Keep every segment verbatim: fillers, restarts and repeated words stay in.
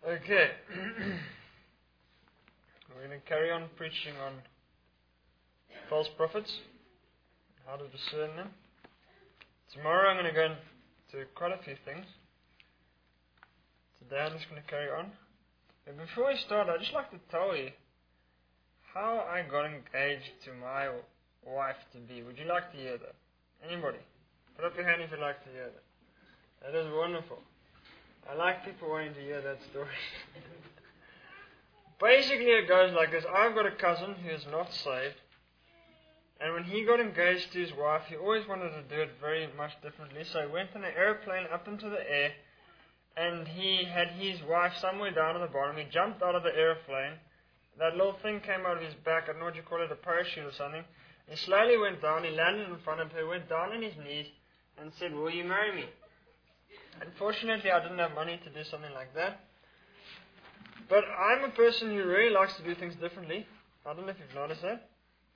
Okay. We're going to carry on preaching on false prophets, how to discern them. Tomorrow I'm going to go into quite a few things. Today I'm just going to carry on. But before we start, I'd just like to tell you how I got engaged to my wife-to-be. Would you like to hear that? Anybody? Put up your hand if you'd like to hear that. That is wonderful. I like people wanting to hear that story. Basically, it goes like this. I've got a cousin who is not saved. And when he got engaged to his wife, he always wanted to do it very much differently. So he went in an airplane up into the air. And he had his wife somewhere down at the bottom. He jumped out of the airplane. That little thing came out of his back. I don't know what you call it, a parachute or something. He slowly went down. He landed in front of her, went down on his knees, and said, "Will you marry me?" Unfortunately, I didn't have money to do something like that. But I'm a person who really likes to do things differently. I don't know if you've noticed that.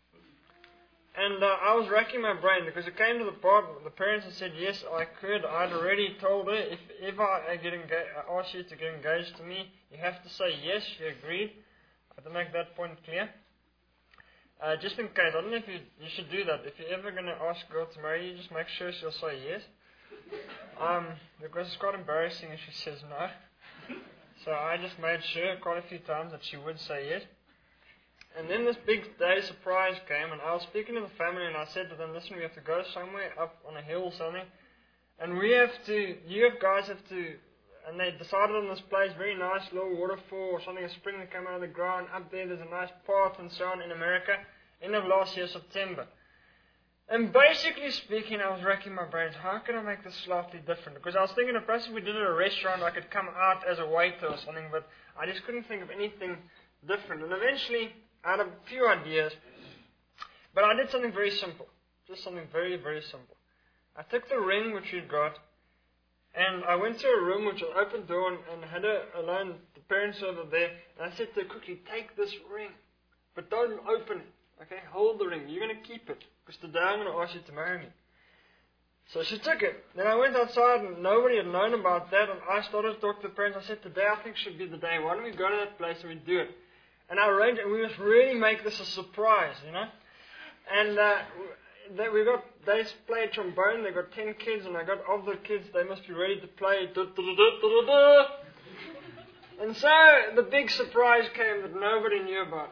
And uh, I was racking my brain because it came to the part the parents had said, yes, I could. I'd already told her, if if I get enga- I ask you to get engaged to me, you have to say yes. She agreed. I had to make that point clear. Uh, just in case, I don't know if you, you should do that. If you're ever going to ask a girl to marry you, just make sure she'll say yes. Um, because it's quite embarrassing if she says no. So I just made sure quite a few times that she would say yes. And then this big day surprise came, and I was speaking to the family, and I said to them, listen, we have to go somewhere up on a hill or something, and we have to, you guys have to, and they decided on this place, very nice little waterfall or something, a spring that came out of the ground. Up there, there's a nice path and so on in America, end of last year, September. And basically speaking, I was racking my brains. How can I make this slightly different? Because I was thinking, perhaps if we did it at a restaurant, I could come out as a waiter or something, but I just couldn't think of anything different. And eventually, I had a few ideas, but I did something very simple. Just something very, very simple. I took the ring which we'd got, and I went to a room which was an open door, and, and had her alone, the parents over there, and I said to her, quickly, take this ring, but don't open it. Okay, hold the ring. You're going to keep it, because today I'm going to ask you to marry me. So she took it. Then I went outside, and nobody had known about that, and I started to talk to the parents. I said, today I think should be the day. Why don't we go to that place and we do it? And I arranged it, and we must really make this a surprise, you know. And uh, they, we got, they played trombone. They got ten kids, and I got of the kids, they must be ready to play. Da, da, da, da, da, da. And so the big surprise came that nobody knew about.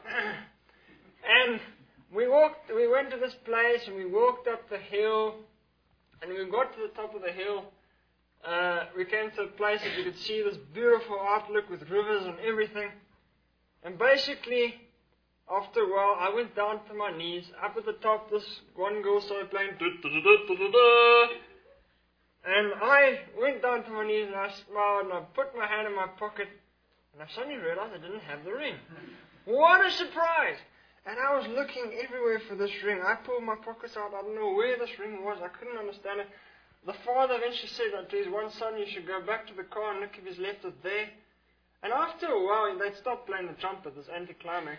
And we walked, we went to this place, and we walked up the hill, and when we got to the top of the hill, uh, we came to a place that you could see this beautiful outlook with rivers and everything. And basically, after a while, I went down to my knees. Up at the top, this one girl started playing, da, da, da, da, da, da. And I went down to my knees, and I smiled, and I put my hand in my pocket, and I suddenly realized I didn't have the ring. What a surprise! And I was looking everywhere for this ring. I pulled my pockets out. I don't know where this ring was. I couldn't understand it. The father eventually said that to his one son, you should go back to the car and look if he's left it there. And after a while, they'd stopped playing the trumpet, this anticlimax.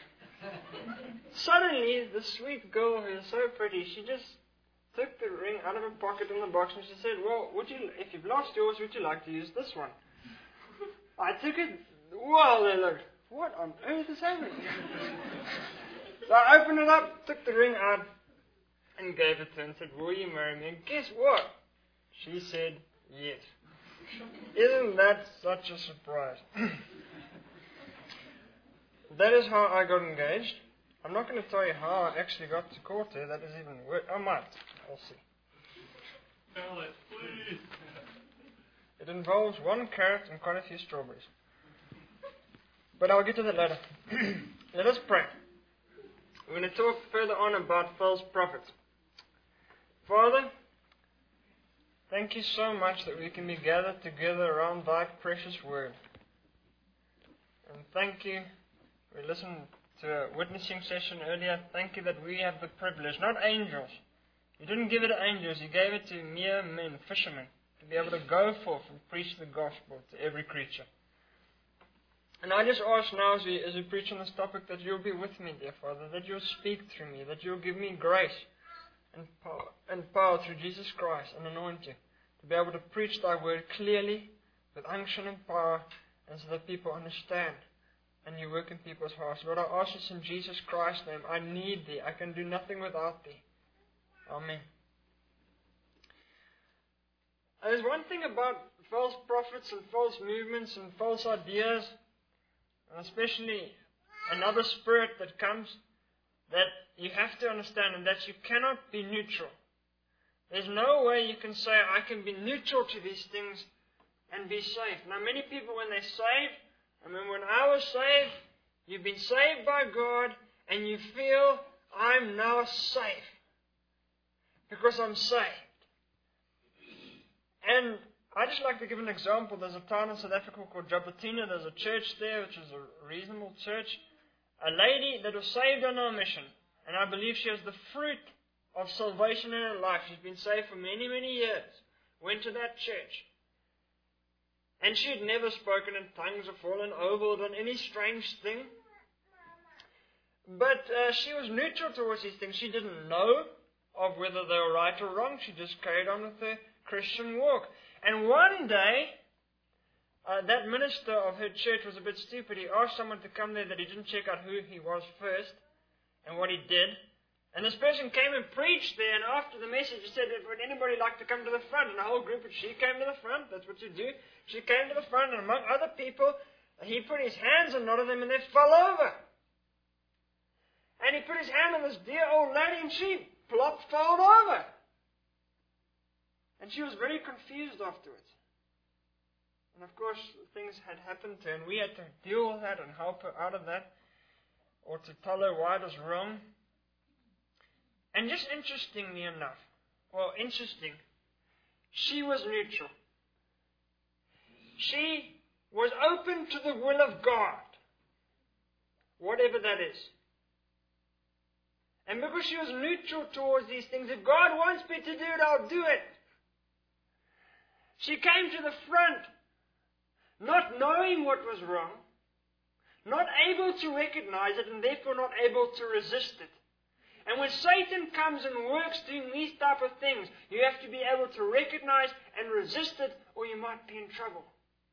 Suddenly, the sweet girl who is so pretty, she just took the ring out of her pocket in the box, and she said, well, would you, if you've lost yours, would you like to use this one? I took it. Well, they looked, what on earth is happening? So I opened it up, took the ring out, and gave it to her and said, will you marry me? And guess what? She said yes. Isn't that such a surprise? That is how I got engaged. I'm not going to tell you how I actually got to court her. That is even worse. I might. I'll see. Tell it, please. It involves one carrot and quite a few strawberries. But I'll get to that later. Let us pray. We're going to talk further on about false prophets. Father, thank you so much that we can be gathered together around thy precious word. And thank you. We listened to a witnessing session earlier. Thank you that we have the privilege, not angels. You didn't give it to angels. You gave it to mere men, fishermen, to be able to go forth and preach the gospel to every creature. And I just ask now as we, as we preach on this topic that you'll be with me, dear Father, that you'll speak through me, that you'll give me grace and power, and power through Jesus Christ and anointing to be able to preach thy word clearly with unction and power and so that people understand and you work in people's hearts. Lord, I ask this in Jesus Christ's name. I need Thee. I can do nothing without Thee. Amen. There's one thing about false prophets and false movements and false ideas, and especially another spirit that comes, that you have to understand, and that you cannot be neutral. There's no way you can say, I can be neutral to these things and be saved. Now, many people, when they're saved, I mean, when I was saved, you've been saved by God, and you feel, I'm now safe, because I'm saved. And I just like to give an example. There's a town in South Africa called Jabotina. There's a church there, which is a reasonable church. A lady that was saved on her mission, and I believe she has the fruit of salvation in her life. She's been saved for many, many years. Went to that church. And she had never spoken in tongues or fallen over or done any strange thing. But uh, she was neutral towards these things. She didn't know of whether they were right or wrong. She just carried on with her Christian walk. And one day, uh, that minister of her church was a bit stupid. He asked someone to come there that he didn't check out who he was first and what he did. And this person came and preached there, and after the message he said, would anybody like to come to the front? And the whole group, and she came to the front. That's what you do. She came to the front, and among other people, he put his hands on one of them, and they fell over. And he put his hand on this dear old lady, and she plopped, fell over. And she was very confused afterwards. And of course, things had happened to her, and we had to deal with that and help her out of that, or to tell her why it was wrong. And just interestingly enough, well, interesting, she was neutral. She was open to the will of God, whatever that is. And because she was neutral towards these things, if God wants me to do it, I'll do it. She came to the front, not knowing what was wrong, not able to recognize it, and therefore not able to resist it. And when Satan comes and works doing these type of things, you have to be able to recognize and resist it, or you might be in trouble.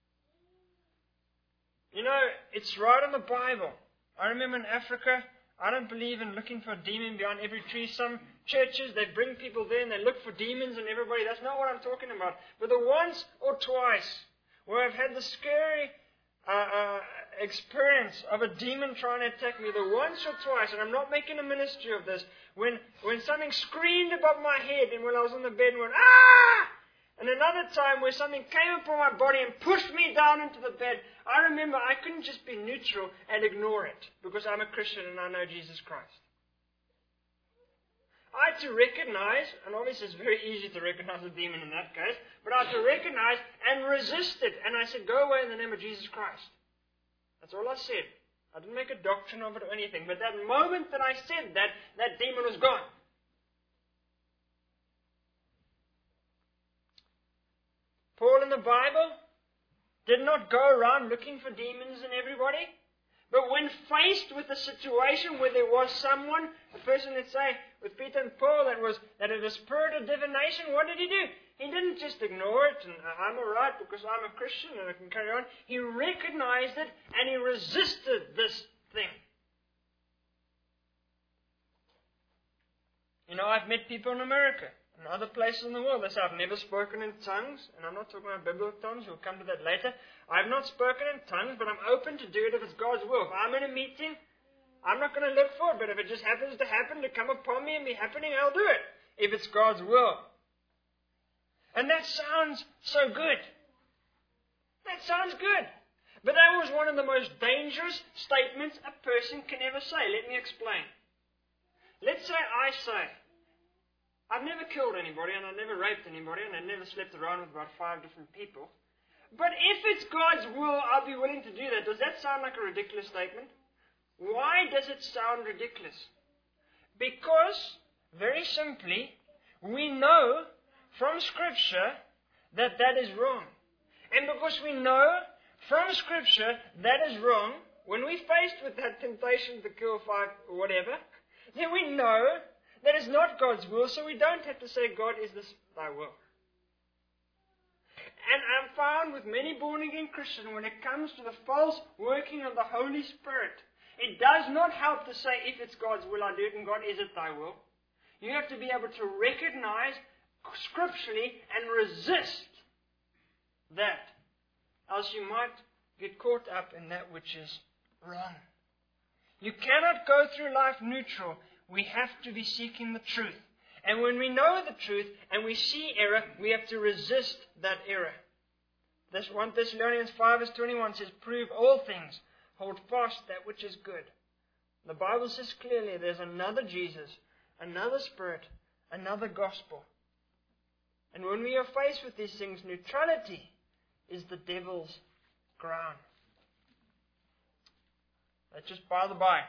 You know, it's right in the Bible. I remember in Africa, I don't believe in looking for a demon behind every tree. Some churches, they bring people there and they look for demons and everybody. That's not what I'm talking about. But the once or twice where I've had the scary uh, uh, experience of a demon trying to attack me, the once or twice, and I'm not making a ministry of this, when, when something screamed above my head and when I was on the bed and went, ah! And another time where something came upon my body and pushed me down into the bed, I remember I couldn't just be neutral and ignore it because I'm a Christian and I know Jesus Christ. I had to recognize, and obviously it's very easy to recognize a demon in that case, but I had to recognize and resist it. And I said, go away in the name of Jesus Christ. That's all I said. I didn't make a doctrine of it or anything. But that moment that I said that, that demon was gone. Paul in the Bible did not go around looking for demons in everybody. But when faced with a situation where there was someone, a person, let's say, with Peter and Paul, that was that had a spirit of divination, what did he do? He didn't just ignore it and I'm all right because I'm a Christian and I can carry on. He recognized it and he resisted this thing. You know, I've met people in America and other places in the world. They say, I've never spoken in tongues, and I'm not talking about biblical tongues, we'll come to that later. I've not spoken in tongues, but I'm open to do it if it's God's will. If I'm in a meeting, I'm not going to look for it, but if it just happens to happen, to come upon me and be happening, I'll do it, if it's God's will. And that sounds so good. That sounds good. But that was one of the most dangerous statements a person can ever say. Let me explain. Let's say I say, I've never killed anybody, and I've never raped anybody, and I've never slept around with about five different people. But if it's God's will, I'll be willing to do that. Does that sound like a ridiculous statement? Why does it sound ridiculous? Because, very simply, we know from Scripture that that is wrong. And because we know from Scripture that is wrong, when we're faced with that temptation to kill five or whatever, then we know that is not God's will, so we don't have to say, God, is this thy will? And I'm found with many born-again Christians, when it comes to the false working of the Holy Spirit, it does not help to say, if it's God's will, I do it, and God, is it thy will? You have to be able to recognize scripturally and resist that. Else you might get caught up in that which is wrong. You cannot go through life neutral. We have to be seeking the truth. And when we know the truth and we see error, we have to resist that error. This First Thessalonians five verse twenty-one says, prove all things, hold fast that which is good. The Bible says clearly there's another Jesus, another Spirit, another gospel. And when we are faced with these things, neutrality is the devil's ground. That's just by the by.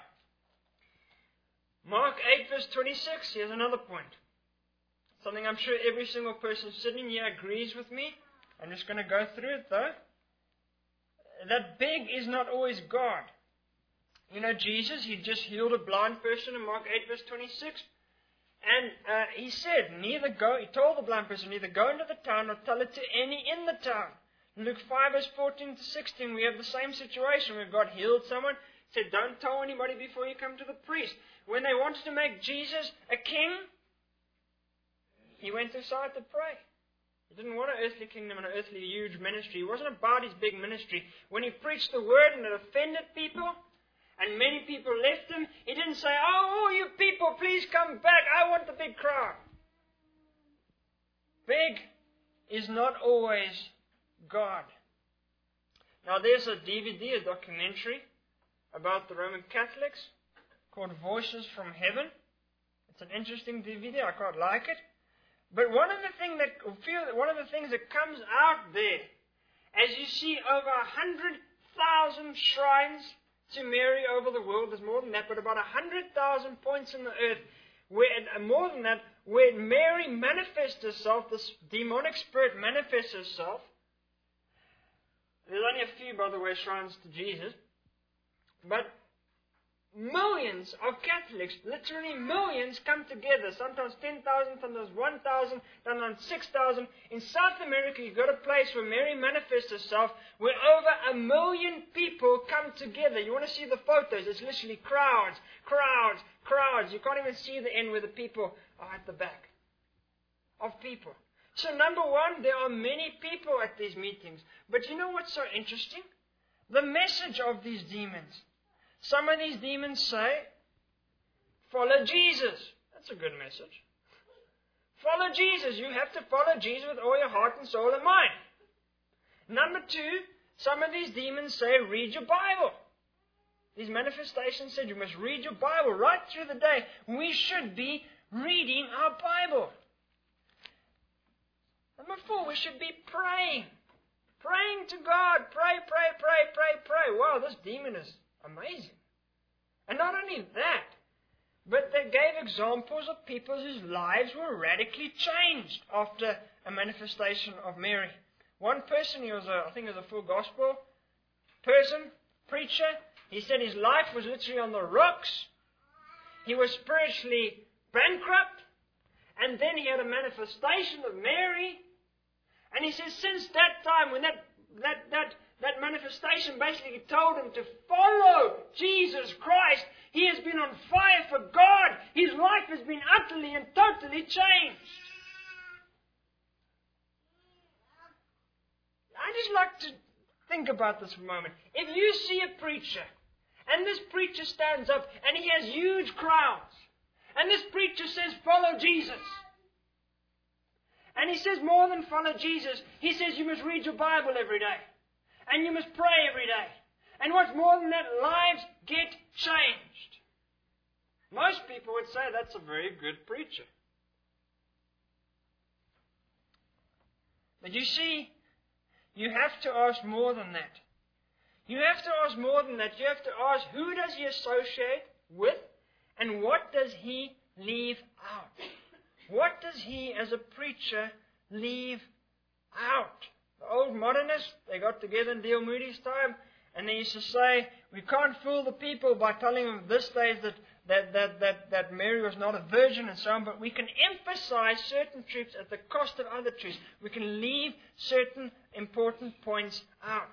Mark eight verse twenty-six, here's another point. Something I'm sure every single person sitting here agrees with me. I'm just going to go through it though. That big is not always God. You know, Jesus, he just healed a blind person in Mark eight verse twenty-six. And uh, he said, neither go, he told the blind person, neither go into the town nor tell it to any in the town. In Luke five verse fourteen to sixteen, we have the same situation where God healed someone, said, don't tell anybody before you come to the priest. When they wanted to make Jesus a king, he went aside to pray. He didn't want an earthly kingdom and an earthly huge ministry. It wasn't about his big ministry. When he preached the word and it offended people, and many people left him, he didn't say, oh, you people, please come back. I want the big crowd. Big is not always God. Now there's a D V D, a documentary about the Roman Catholics called Voices from Heaven. It's an interesting D V D. I quite like it. But one of the thing that one of the things that comes out there, as you see over a hundred thousand shrines to Mary over the world, there's more than that, but about a hundred thousand points in the earth, where and more than that, where Mary manifests herself, this demonic spirit manifests herself. There's only a few, by the way, shrines to Jesus, but millions of Catholics, literally millions, come together. Sometimes ten thousand, sometimes one thousand, sometimes six thousand. In South America, you've got a place where Mary manifests herself, where over a million people come together. You want to see the photos? It's literally crowds, crowds, crowds. You can't even see the end where the people are at the back of people. So number one, there are many people at these meetings. But you know what's so interesting? The message of these demons. Some of these demons say, follow Jesus. That's a good message. Follow Jesus. You have to follow Jesus with all your heart and soul and mind. Number two, some of these demons say, read your Bible. These manifestations said you must read your Bible right through the day. We should be reading our Bible. Number four, we should be praying. Praying to God. Pray, pray, pray, pray, pray. Wow, this demon is amazing. And not only that, but they gave examples of people whose lives were radically changed after a manifestation of Mary. One person, he was a, I think he was a full gospel person, preacher. He said his life was literally on the rocks. He was spiritually bankrupt. And then he had a manifestation of Mary. And he says since that time, when that that that That manifestation basically told him to follow Jesus Christ. He has been on fire for God. His life has been utterly and totally changed. I just like to think about this for a moment. If you see a preacher, and this preacher stands up, and he has huge crowds, and this preacher says, follow Jesus. And he says more than follow Jesus. He says you must read your Bible every day. And you must pray every day. And what's more than that, lives get changed. Most people would say that's a very good preacher. But you see, you have to ask more than that. You have to ask more than that. You have to ask, who does he associate with? And what does he leave out? What does he, as a preacher, leave out? The old modernists, they got together in D L Moody's time, and they used to say, we can't fool the people by telling them at this stage that, that, that, that, that Mary was not a virgin and so on, but we can emphasize certain truths at the cost of other truths. We can leave certain important points out.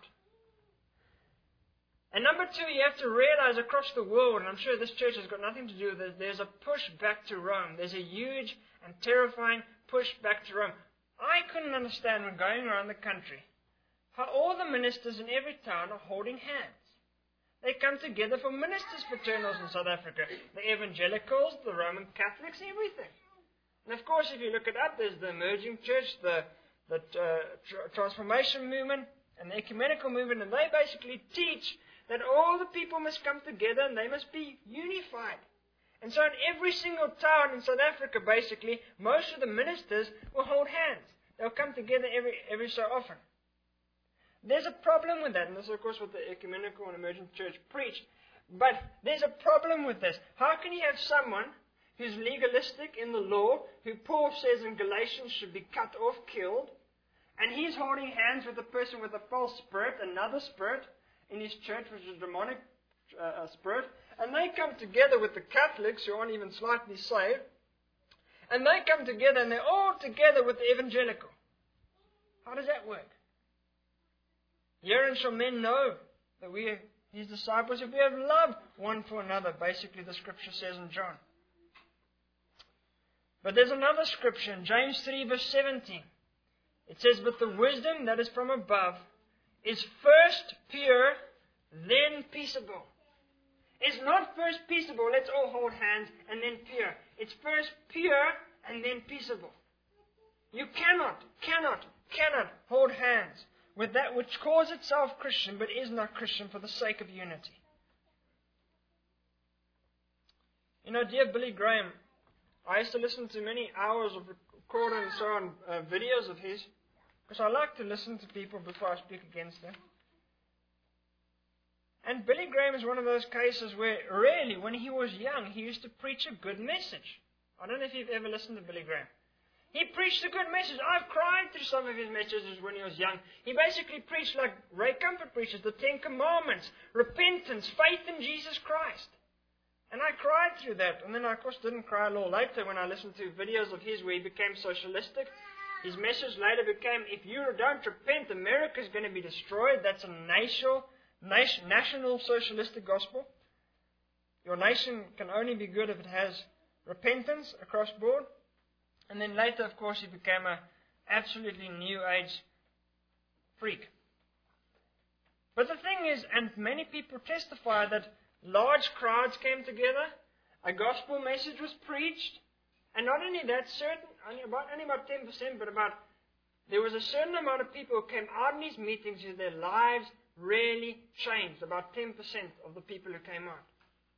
And number two, you have to realize across the world, and I'm sure this church has got nothing to do with this, there's a push back to Rome. There's a huge and terrifying push back to Rome. I couldn't understand when going around the country how all the ministers in every town are holding hands. They come together for ministers' fraternals in South Africa. The evangelicals, the Roman Catholics, everything. And of course, if you look it up, there's the emerging church, the, the uh, tr- transformation movement, and the ecumenical movement, and they basically teach that all the people must come together and they must be unified. And so in every single town in South Africa, basically, most of the ministers will hold hands. They'll come together every, every so often. There's a problem with that, and this is, of course, what the ecumenical and emergent church preached. But there's a problem with this. How can you have someone who's legalistic in the law, who Paul says in Galatians should be cut off, killed, and he's holding hands with a person with a false spirit, another spirit, in his church, which is a demonic uh, spirit, and they come together with the Catholics, who aren't even slightly saved, and they come together, and they're all together with the evangelical. How does that work? Herein shall men know that we are his disciples if we have love one for another, basically the scripture says in John. But there's another scripture in James three verse seventeen. It says, but the wisdom that is from above is first pure, then peaceable. It's not first peaceable, let's all hold hands, and then pure. It's first pure, and then peaceable. You cannot, cannot, cannot hold hands with that which calls itself Christian, but is not Christian for the sake of unity. You know, dear Billy Graham, I used to listen to many hours of recording and so on, uh, videos of his, because I like to listen to people before I speak against them. And Billy Graham is one of those cases where, really, when he was young, he used to preach a good message. I don't know if you've ever listened to Billy Graham. He preached a good message. I've cried through some of his messages when he was young. He basically preached like Ray Comfort preaches, the Ten Commandments, repentance, faith in Jesus Christ. And I cried through that. And then I, of course, didn't cry a little later when I listened to videos of his where he became socialistic. His message later became, if you don't repent, America is going to be destroyed. That's a national, national socialistic gospel. Your nation can only be good if it has repentance across board. And then later, of course, he became an absolutely new age freak. But the thing is, and many people testify that large crowds came together, a gospel message was preached, and not only that, certain, only about, only about ten percent, but about, there was a certain amount of people who came out in these meetings who their lives really changed, about ten percent of the people who came out.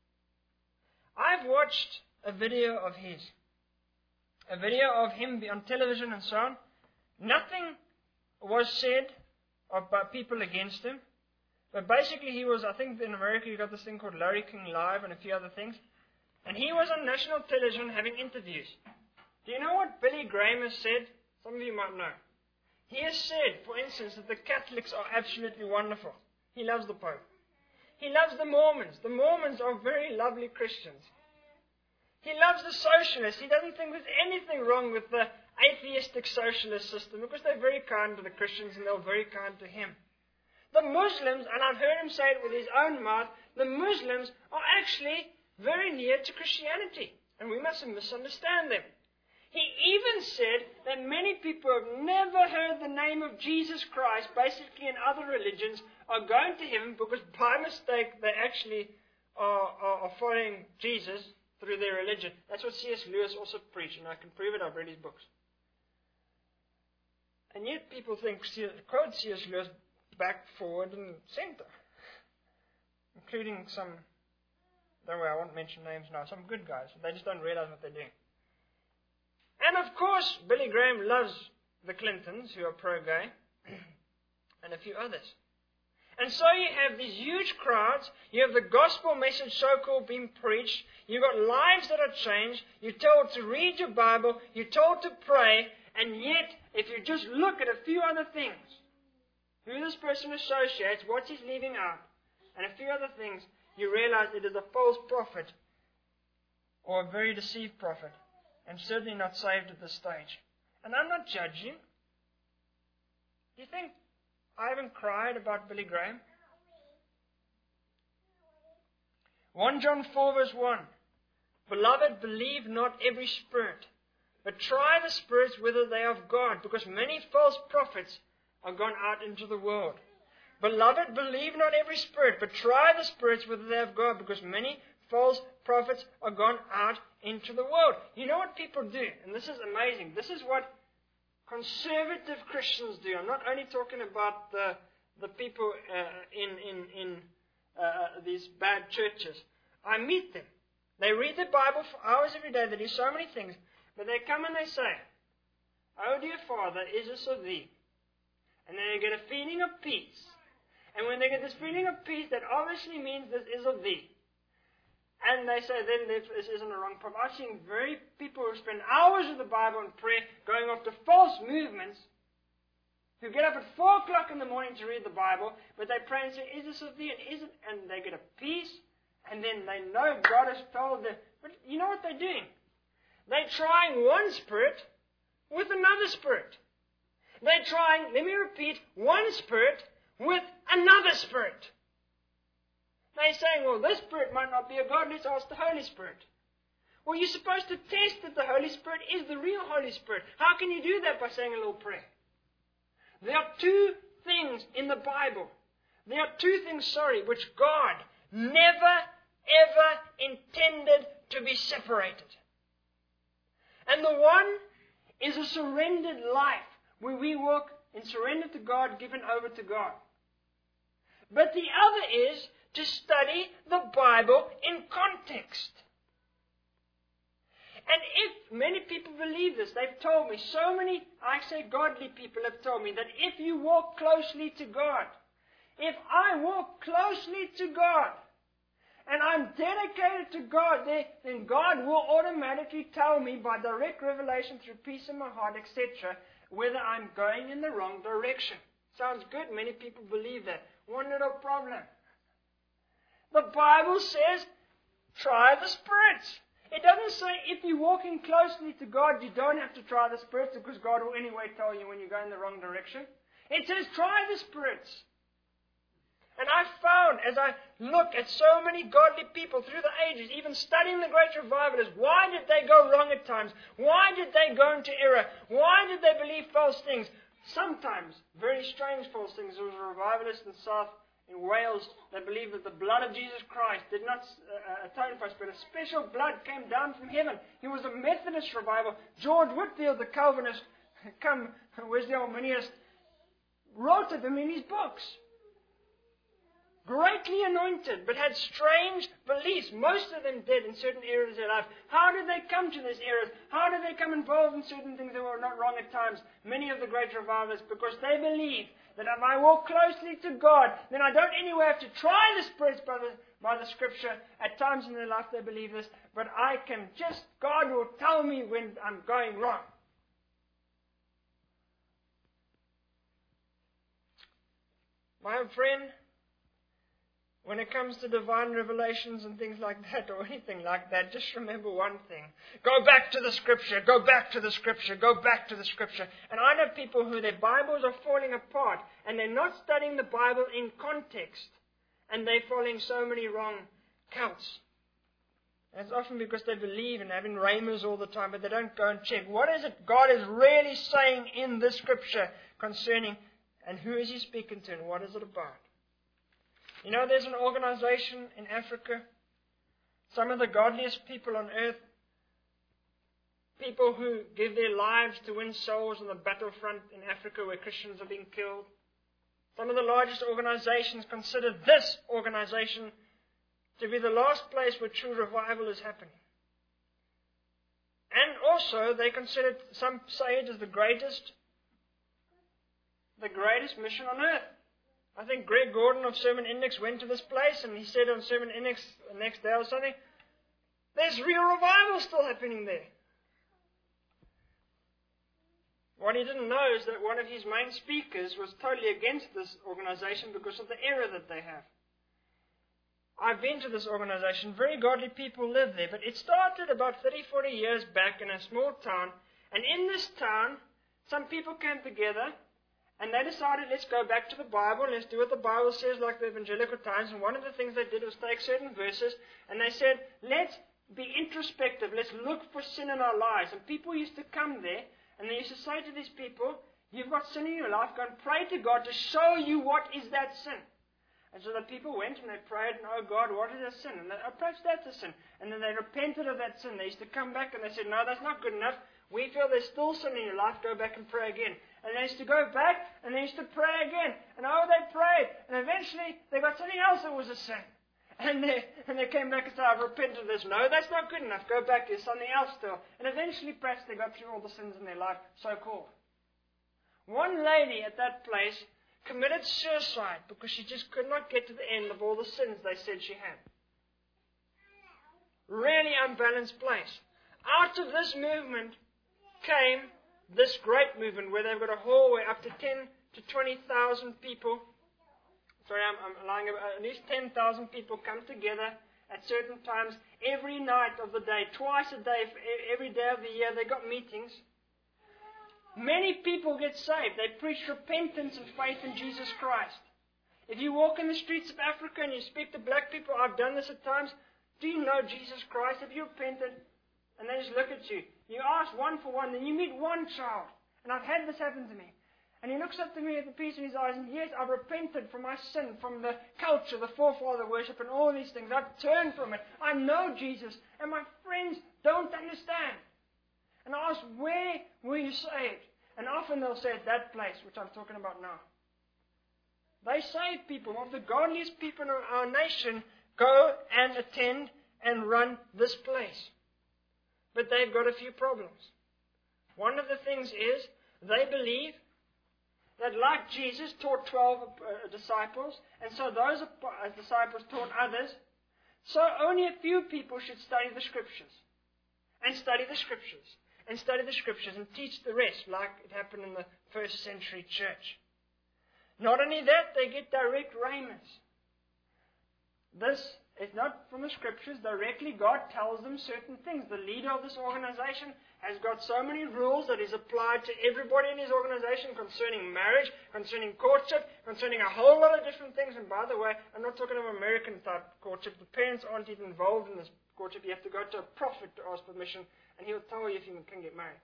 I've watched a video of his. A video of him on television and so on. Nothing was said about people against him. But basically he was, I think in America you got this thing called Larry King Live and a few other things. And he was on national television having interviews. Do you know what Billy Graham has said? Some of you might know. He has said, for instance, that the Catholics are absolutely wonderful. He loves the Pope. He loves the Mormons. The Mormons are very lovely Christians. He loves the socialists. He doesn't think there's anything wrong with the atheistic socialist system because they're very kind to the Christians and they're very kind to him. The Muslims, and I've heard him say it with his own mouth, the Muslims are actually very near to Christianity, and we mustn't misunderstand them. He even said that many people who have never heard the name of Jesus Christ, basically in other religions, are going to heaven because by mistake they actually are, are, are following Jesus through their religion. That's what C S Lewis also preached, and I can prove it. I've read his books. And yet people think, quote C S Lewis back, forward, and center, including some, don't worry, I won't mention names now, some good guys. They just don't realize what they're doing. And of course, Billy Graham loves the Clintons, who are pro-gay, and a few others. And so you have these huge crowds, you have the gospel message so-called being preached, you've got lives that are changed, you're told to read your Bible, you're told to pray, and yet, if you just look at a few other things, who this person associates, what he's leaving out, and a few other things, you realize it is a false prophet or a very deceived prophet, and certainly not saved at this stage. And I'm not judging. Do you think I haven't cried about Billy Graham? First John four verse one. Beloved, believe not every spirit, but try the spirits whether they are of God, because many false prophets are gone out into the world. Beloved, believe not every spirit, but try the spirits whether they are of God, because many false prophets are gone out into the world. You know what people do? And this is amazing. This is what conservative Christians do. I'm not only talking about the the people uh, in in in uh, these bad churches. I meet them. They read the Bible for hours every day. They do so many things, but they come and they say, "Oh dear Father, is this of Thee?" And then they get a feeling of peace. And when they get this feeling of peace, that obviously means this is of Thee. And they say, then this isn't a wrong problem. I've seen very people who spend hours with the Bible and prayer going after false movements, who get up at four o'clock in the morning to read the Bible, but they pray and say, is this of Thee? And is it? And they get a peace, and then they know God has told them. But you know what they're doing? They're trying one spirit with another spirit. They're trying, let me repeat, one spirit with another spirit. They're saying, well, this spirit might not be a God, let's ask the Holy Spirit. Well, you're supposed to test that the Holy Spirit is the real Holy Spirit. How can you do that? By saying a little prayer. There are two things in the Bible. There are two things, sorry, which God never, ever intended to be separated. And the one is a surrendered life, where we walk in surrender to God, given over to God. But the other is to study the Bible in context. And if many people believe this, they've told me, so many, I say godly people have told me, that if you walk closely to God, if I walk closely to God, and I'm dedicated to God, then God will automatically tell me by direct revelation through peace in my heart, et cetera, whether I'm going in the wrong direction. Sounds good. Many people believe that. One little problem. The Bible says, try the spirits. It doesn't say if you're walking closely to God, you don't have to try the spirits, because God will anyway tell you when you go in the wrong direction. It says, try the spirits. And I found, as I look at so many godly people through the ages, even studying the great revivalists, why did they go wrong at times? Why did they go into error? Why did they believe false things? Sometimes very strange false things. There was a revivalist in South in Wales that believed that the blood of Jesus Christ did not uh, atone for us, but a special blood came down from heaven. He was a Methodist revival. George Whitefield, the Calvinist, come Wesley Arminius, wrote of them in his books. Greatly anointed, but had strange beliefs. Most of them did in certain areas of their life. How did they come to these areas? How did they come involved in certain things that were not wrong at times? Many of the great revivalists, because they believe that if I walk closely to God, then I don't anyway have to try the spirits by the, by the Scripture. At times in their life they believe this, but I can just, God will tell me when I'm going wrong. My friend, when it comes to divine revelations and things like that, or anything like that, just remember one thing. Go back to the Scripture, go back to the Scripture, go back to the Scripture. And I know people who their Bibles are falling apart, and they're not studying the Bible in context, and they're following so many wrong cults. And it's often because they believe in having rhemas all the time, but they don't go and check. What is it God is really saying in this Scripture concerning, and who is He speaking to, and what is it about? You know, there's an organization in Africa, some of the godliest people on earth, people who give their lives to win souls on the battlefront in Africa where Christians are being killed. Some of the largest organizations consider this organization to be the last place where true revival is happening. And also, they consider, some say it is the greatest, the greatest mission on earth. I think Greg Gordon of Sermon Index went to this place and he said on Sermon Index the next day or something, there's real revival still happening there. What he didn't know is that one of his main speakers was totally against this organization because of the error that they have. I've been to this organization. Very godly people live there. But it started about thirty, forty years back in a small town. And in this town, some people came together and they decided, let's go back to the Bible. Let's do what the Bible says like the evangelical times. And one of the things they did was take certain verses and they said, let's be introspective. Let's look for sin in our lives. And people used to come there and they used to say to these people, you've got sin in your life. Go and pray to God to show you what is that sin. And so the people went and they prayed, and oh God, what is a sin? And they, oh, perhaps that's a sin. And then they repented of that sin. They used to come back and they said, no, that's not good enough. We feel there's still sin in your life. Go back and pray again. And they used to go back and they used to pray again. And oh, they prayed. And eventually they got something else that was a sin. And they, and they came back and said, I've repented of this. No, that's not good enough. Go back. There's something else still. And eventually perhaps they got through all the sins in their life, so-called. One lady at that place committed suicide because she just could not get to the end of all the sins they said she had. Really unbalanced place. Out of this movement came this great movement where they've got a hallway up to ten to twenty thousand people. Sorry, I'm, I'm lying about, at least ten thousand people come together at certain times every night of the day, twice a day, every day of the year. They got meetings. Many people get saved. They preach repentance and faith in Jesus Christ. If you walk in the streets of Africa and you speak to black people, I've done this at times, do you know Jesus Christ? Have you repented? And they just look at you. You ask one for one, then you meet one child. And I've had this happen to me. And he looks up to me with the peace in his eyes, and yes, I've repented from my sin, from the culture, the forefather worship, and all these things. I've turned from it. I know Jesus. And my friends don't understand. And I ask, where were you saved? And often they'll say at that place, which I'm talking about now. They save people. Of the godliest people in our nation go and attend and run this place. But they've got a few problems. One of the things is they believe that like Jesus taught twelve uh, disciples, and so those uh, disciples taught others, so only a few people should study the Scriptures. And study the Scriptures. And study the Scriptures and teach the rest, like it happened in the first century church. Not only that, they get direct rhemas. This is not from the Scriptures. Directly, God tells them certain things. The leader of this organization has got so many rules that is applied to everybody in his organization concerning marriage, concerning courtship, concerning a whole lot of different things. And by the way, I'm not talking of American type courtship. The parents aren't even involved in this courtship. You have to go to a prophet to ask permission, and he'll tell you if you can get married.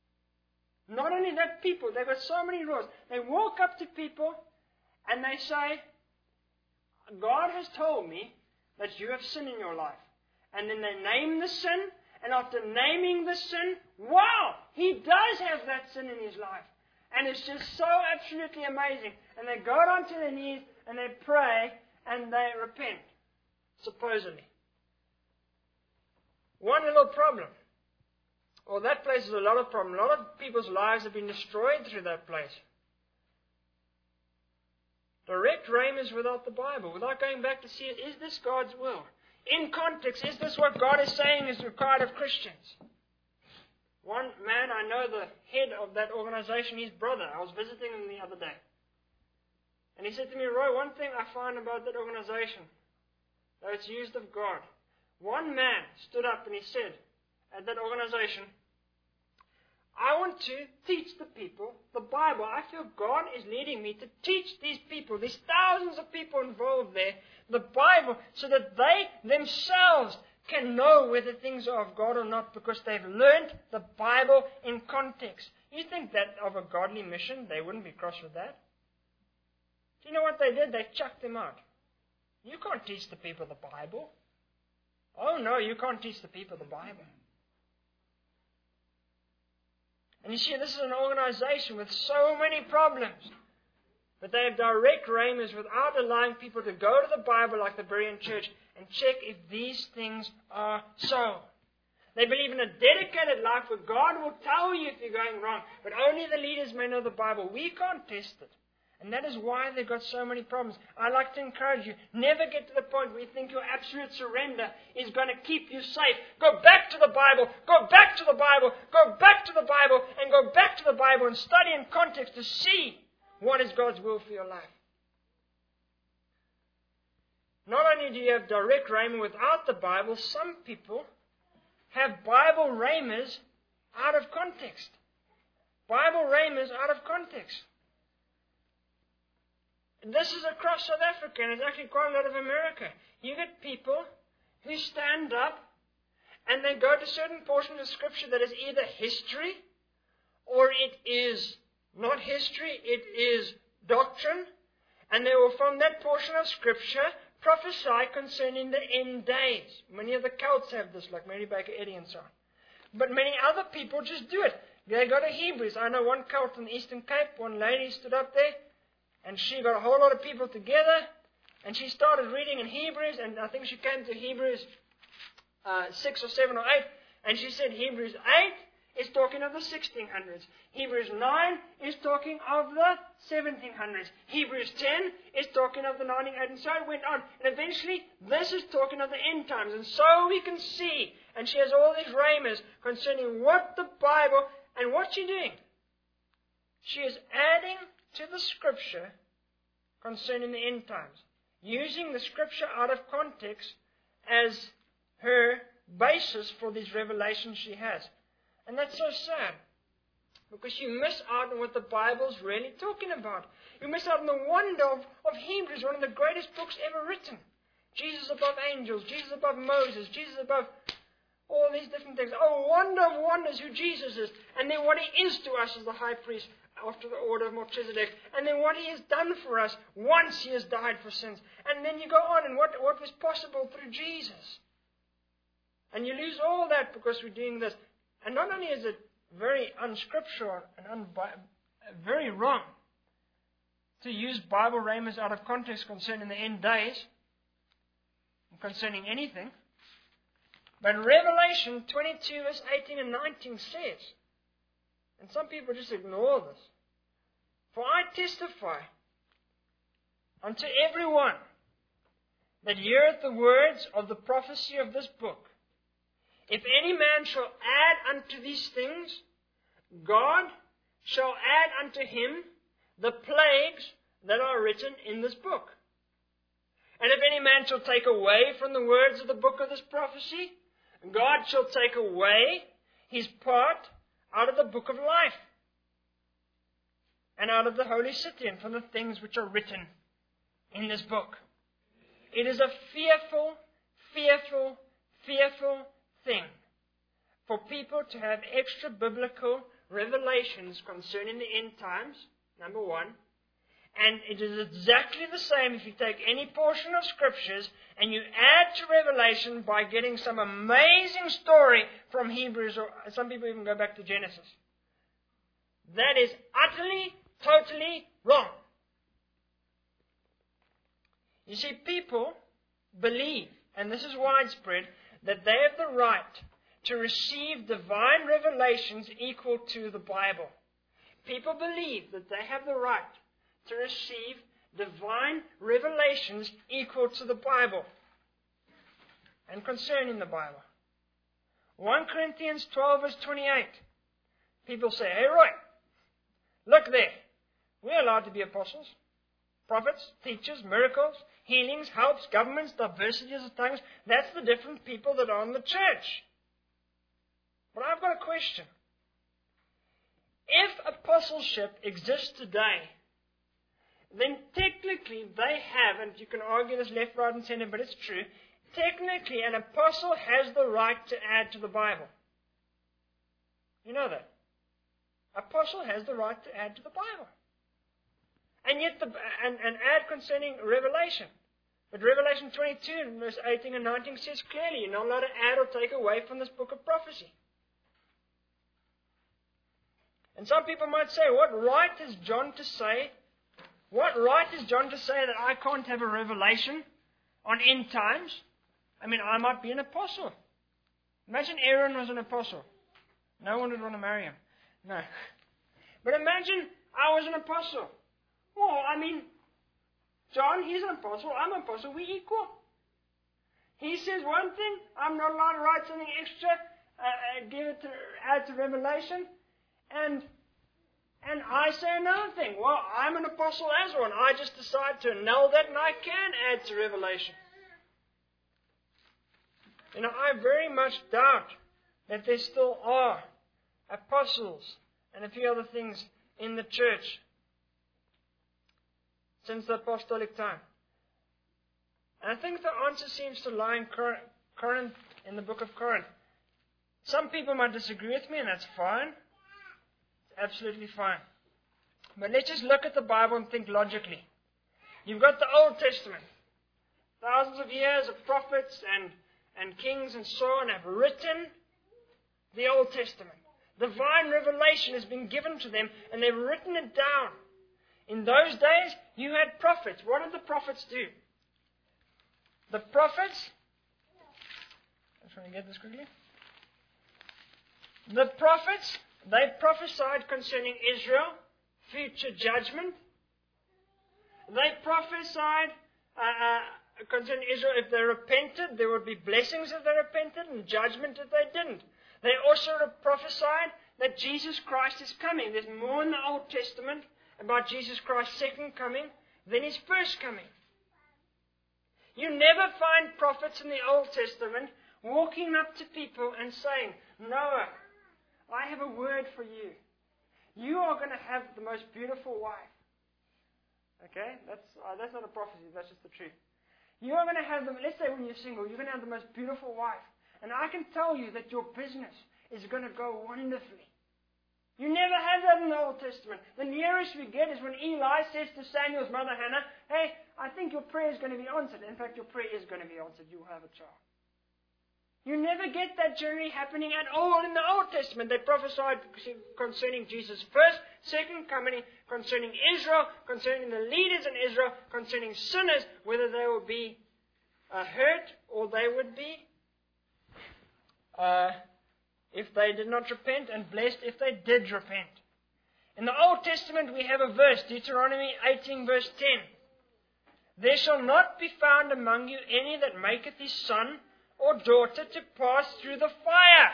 Not only that, people, they've got so many rules. They walk up to people and they say, God has told me that you have sin in your life. And then they name the sin, and after naming the sin, wow, he does have that sin in his life. And it's just so absolutely amazing. And they go down to their knees and they pray and they repent, supposedly. One little problem. Well, that place is a lot of problem. A lot of people's lives have been destroyed through that place. Direct rhemas without the Bible, without going back to see, is this God's will? In context, is this what God is saying is required of Christians? One man, I know the head of that organization, his brother. I was visiting him the other day. And he said to me, Roy, one thing I find about that organization, though it's used of God, one man stood up and he said at that organization, I want to teach the people the Bible. I feel God is leading me to teach these people, these thousands of people involved there, the Bible, so that they themselves can know whether things are of God or not, because they've learned the Bible in context. You think that of a godly mission, they wouldn't be cross with that? Do you know what they did? They chucked him out. You can't teach the people the Bible. Oh no, you can't teach the people the Bible. And you see, this is an organization with so many problems. But they have direct rhemas without allowing people to go to the Bible like the Berean church and check if these things are so. They believe in a dedicated life where God will tell you if you're going wrong, but only the leaders may know the Bible. We can't test it. And that is why they've got so many problems. I'd like to encourage you, never get to the point where you think your absolute surrender is going to keep you safe. Go back to the Bible, go back to the Bible, go back to the Bible, and go back to the Bible and study in context to see what is God's will for your life. Not only do you have direct rhema without the Bible, some people have Bible rhemas out of context. Bible rhemas out of context. This is across South Africa, and it's actually quite a lot of America. You get people who stand up and they go to certain portions of Scripture that is either history or it is not history, it is doctrine, and they will, from that portion of Scripture, prophesy concerning the end days. Many of the cults have this, like Mary Baker Eddy and so on. But many other people just do it. They go to Hebrews. I know one cult in the Eastern Cape, one lady stood up there, and she got a whole lot of people together, and she started reading in Hebrews, and I think she came to Hebrews uh, six or seven or eight, and she said Hebrews eight is talking of the sixteen hundreds. Hebrews nine is talking of the seventeen hundreds. Hebrews ten is talking of the nineteen eighties, and so it went on. And eventually, this is talking of the end times. And so we can see, and she has all these rhemas concerning what the Bible, and what's she doing? She is adding to the Scripture concerning the end times, using the Scripture out of context as her basis for these revelations she has. And that's so sad, because you miss out on what the Bible's really talking about. You miss out on the wonder of, of Hebrews, one of the greatest books ever written. Jesus above angels, Jesus above Moses, Jesus above all these different things. Oh, wonder of wonders who Jesus is. And then what He is to us as the high priest after the order of Melchizedek. And then what He has done for us once He has died for sins. And then you go on, and what, what was possible through Jesus. And you lose all that because we're doing this. And not only is it very unscriptural and unbi- very wrong to use Bible rhemas out of context concerning the end days, concerning anything, but Revelation twenty-two, verse eighteen and nineteen says, and some people just ignore this, "For I testify unto everyone that heareth the words of the prophecy of this book, if any man shall add unto these things, God shall add unto him the plagues that are written in this book. And if any man shall take away from the words of the book of this prophecy, God shall take away his part out of the book of life, and out of the holy city, and from the things which are written in this book." It is a fearful, fearful, fearful thing for people to have extra biblical revelations concerning the end times, number one. And it is exactly the same if you take any portion of Scriptures and you add to Revelation by getting some amazing story from Hebrews, or some people even go back to Genesis. That is utterly, totally wrong. You see, people believe, and this is widespread, that they have the right to receive divine revelations equal to the Bible. People believe that they have the right to receive divine revelations equal to the Bible and concerning the Bible. First Corinthians twelve, verse twenty-eight. People say, "Hey, Roy, look there. We're allowed to be apostles, prophets, teachers, miracles, healings, helps, governments, diversities of tongues. That's the different people that are in the church." But I've got a question. If apostleship exists today, then technically they have, and you can argue this left, right, and center, but it's true, technically an apostle has the right to add to the Bible. You know that. Apostle has the right to add to the Bible. And yet, the, and, and add concerning Revelation. But Revelation twenty-two, verse eighteen and nineteen says clearly, you're not allowed to add or take away from this book of prophecy. And some people might say, what right has John to say, what right has John to say that I can't have a revelation on end times? I mean, I might be an apostle. Imagine Aaron was an apostle. No one would want to marry him. No. But imagine I was an apostle. Well, I mean, John, he's an apostle, I'm an apostle, we're equal. He says one thing, I'm not allowed to write something extra, uh, give it to, add to Revelation, and and I say another thing. Well, I'm an apostle as well, and I just decide to annul that, and I can add to Revelation. You know, I very much doubt that there still are apostles and a few other things in the church since the apostolic time. And I think the answer seems to lie in Corinth, in the book of Corinth. Some people might disagree with me, and that's fine. It's absolutely fine. But let's just look at the Bible and think logically. You've got the Old Testament. Thousands of years of prophets and, and kings and so on have written the Old Testament. Divine revelation has been given to them, and they've written it down. In those days, you had prophets. What did the prophets do? The prophets, I'm trying to get this quickly. The prophets, they prophesied concerning Israel, future judgment. They prophesied uh, uh, concerning Israel, if they repented, there would be blessings if they repented and judgment if they didn't. They also prophesied that Jesus Christ is coming. There's more in the Old Testament about Jesus Christ's second coming than His first coming. You never find prophets in the Old Testament walking up to people and saying, Noah, I have a word for you. You are going to have the most beautiful wife. Okay? That's uh, that's not a prophecy, that's just the truth. You are going to have them, let's say when you're single, you're going to have the most beautiful wife. And I can tell you that your business is going to go wonderfully. You never have that in the Old Testament. The nearest we get is when Eli says to Samuel's mother Hannah, hey, I think your prayer is going to be answered. In fact, your prayer is going to be answered. You'll have a child. You never get that journey happening at all in the Old Testament. They prophesied concerning Jesus' first, second coming, concerning Israel, concerning the leaders in Israel, concerning sinners, whether they will be uh, hurt or they would be uh, if they did not repent, and blessed if they did repent. In the Old Testament we have a verse, Deuteronomy eighteen verse ten. There shall not be found among you any that maketh his son or daughter to pass through the fire,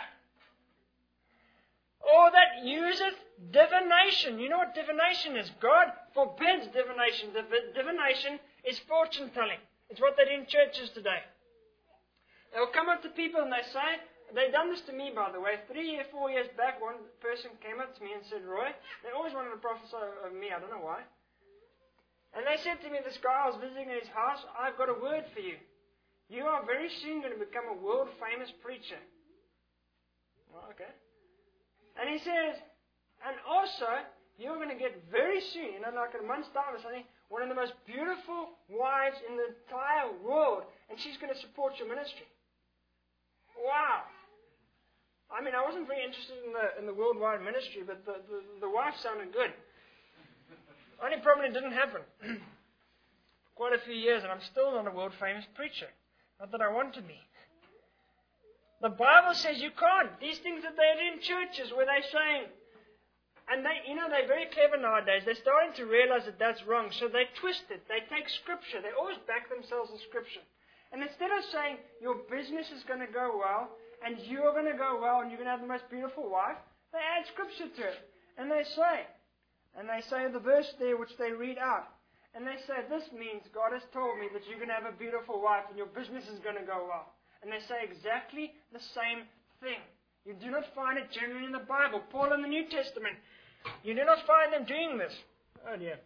or that useth divination. You know what divination is? God forbids divination. Div- divination is fortune telling. It's what they do in churches today. They'll come up to people and they say, they've done this to me, by the way. Three or four years back, one person came up to me and said, Roy, they always wanted to prophesy of me. I don't know why. And they said to me, this guy, I was visiting at his house, I've got a word for you. You are very soon going to become a world-famous preacher. Well, okay. And he says, and also, you're going to get very soon, you know, like in a month's time or something, one of the most beautiful wives in the entire world, and she's going to support your ministry. Wow. I mean, I wasn't very interested in the in the worldwide ministry, but the, the, the wife sounded good. Only problem, it didn't happen. Quite a few years, and I'm still not a world-famous preacher. Not that I want to be. The Bible says you can't. These things that they do in churches where they're saying, and they, you know, they're very clever nowadays. They're starting to realize that that's wrong, so they twist it. They take Scripture. They always back themselves in Scripture. And instead of saying your business is going to go well, and you're going to go well, and you're going to have the most beautiful wife, they add Scripture to it. And they say, and they say the verse there which they read out. And they say, this means God has told me that you're going to have a beautiful wife and your business is going to go well. And they say exactly the same thing. You do not find it generally in the Bible. Paul in the New Testament, you do not find them doing this. Oh dear.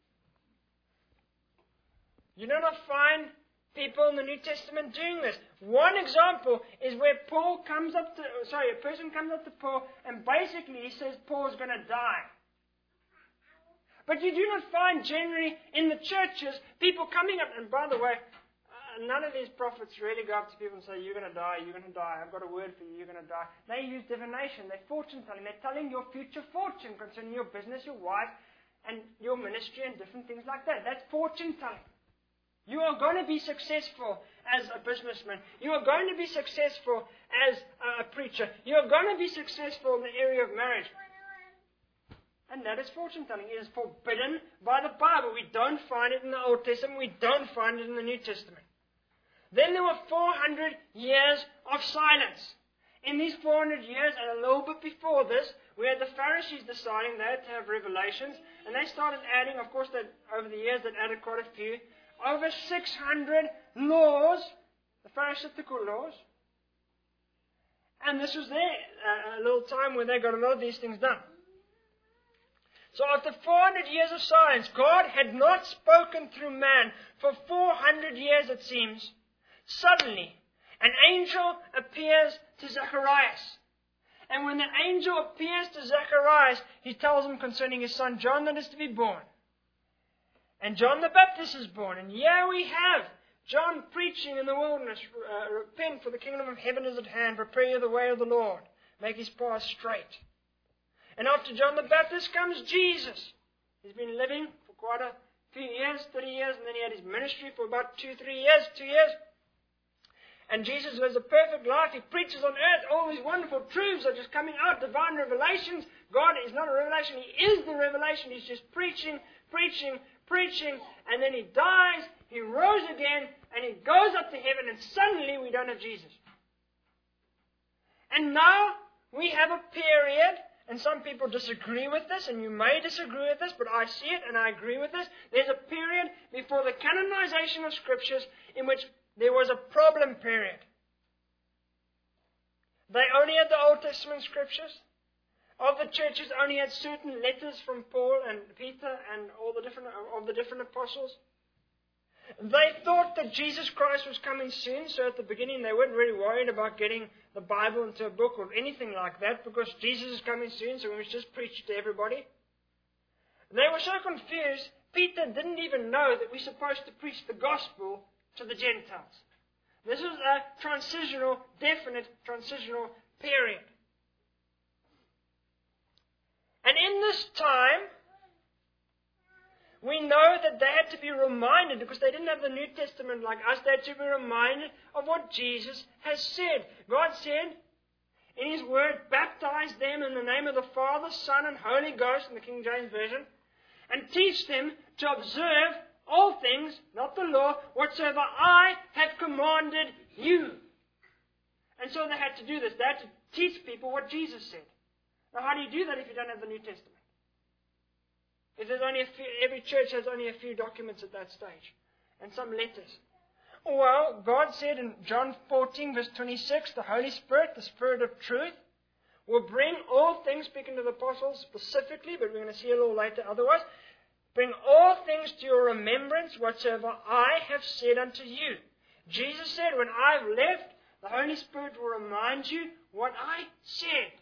You do not find people in the New Testament doing this. One example is where Paul comes up to, sorry, a person comes up to Paul and basically he says Paul's going to die. But you do not find generally in the churches people coming up, and by the way, uh, none of these prophets really go up to people and say, you're going to die, you're going to die, I've got a word for you, you're going to die. They use divination, they're fortune telling, they're telling your future fortune concerning your business, your wife, and your ministry and different things like that. That's fortune telling. You are going to be successful as a businessman. You are going to be successful as a preacher. You are going to be successful in the area of marriage. And that is fortune telling. It is forbidden by the Bible. We don't find it in the Old Testament. We don't find it in the New Testament. Then there were four hundred years of silence. In these four hundred years, and a little bit before this, we had the Pharisees deciding they had to have revelations. And they started adding, of course, that over the years, they added quite a few. Over six hundred laws, the Pharisaical laws. And this was their uh, little time where they got a lot of these things done. So after four hundred years of silence, God had not spoken through man for four hundred years, it seems. Suddenly, an angel appears to Zacharias. And when the angel appears to Zacharias, he tells him concerning his son John that is to be born. And John the Baptist is born. And here we have John preaching in the wilderness, uh, repent, for the kingdom of heaven is at hand, prepare the way of the Lord, make his path straight. And after John the Baptist comes Jesus. He's been living for quite a few years, thirty years, and then he had his ministry for about two, three years, two years. And Jesus lives a perfect life. He preaches on earth. All these wonderful truths are just coming out, divine revelations. God is not a revelation. He is the revelation. He's just preaching, preaching, preaching. And then he dies. He rose again. And he goes up to heaven. And suddenly we don't have Jesus. And now we have a period. And some people disagree with this. And you may disagree with this. But I see it and I agree with this. There's a period before the canonization of scriptures in which there was a problem period. They only had the Old Testament scriptures. Of the churches, only had certain letters from Paul and Peter and all the different of the different apostles. They thought that Jesus Christ was coming soon, so at the beginning they weren't really worried about getting the Bible into a book or anything like that, because Jesus is coming soon, so we must just preach to everybody. They were so confused, Peter didn't even know that we're supposed to preach the gospel to the Gentiles. This was a transitional, definite transitional period. And in this time, we know that they had to be reminded, because they didn't have the New Testament like us, they had to be reminded of what Jesus has said. God said in His Word, baptize them in the name of the Father, Son, and Holy Ghost, in the King James Version, and teach them to observe all things, not the law, whatsoever I have commanded you. And so they had to do this. They had to teach people what Jesus said. Now, how do you do that if you don't have the New Testament? If there's only a few, every church has only a few documents at that stage, and some letters. Well, God said in John fourteen, verse twenty-six, the Holy Spirit, the Spirit of truth, will bring all things, speaking to the apostles specifically, but we're going to see a little later otherwise, bring all things to your remembrance whatsoever I have said unto you. Jesus said, when I've left, the Holy Spirit will remind you what I said.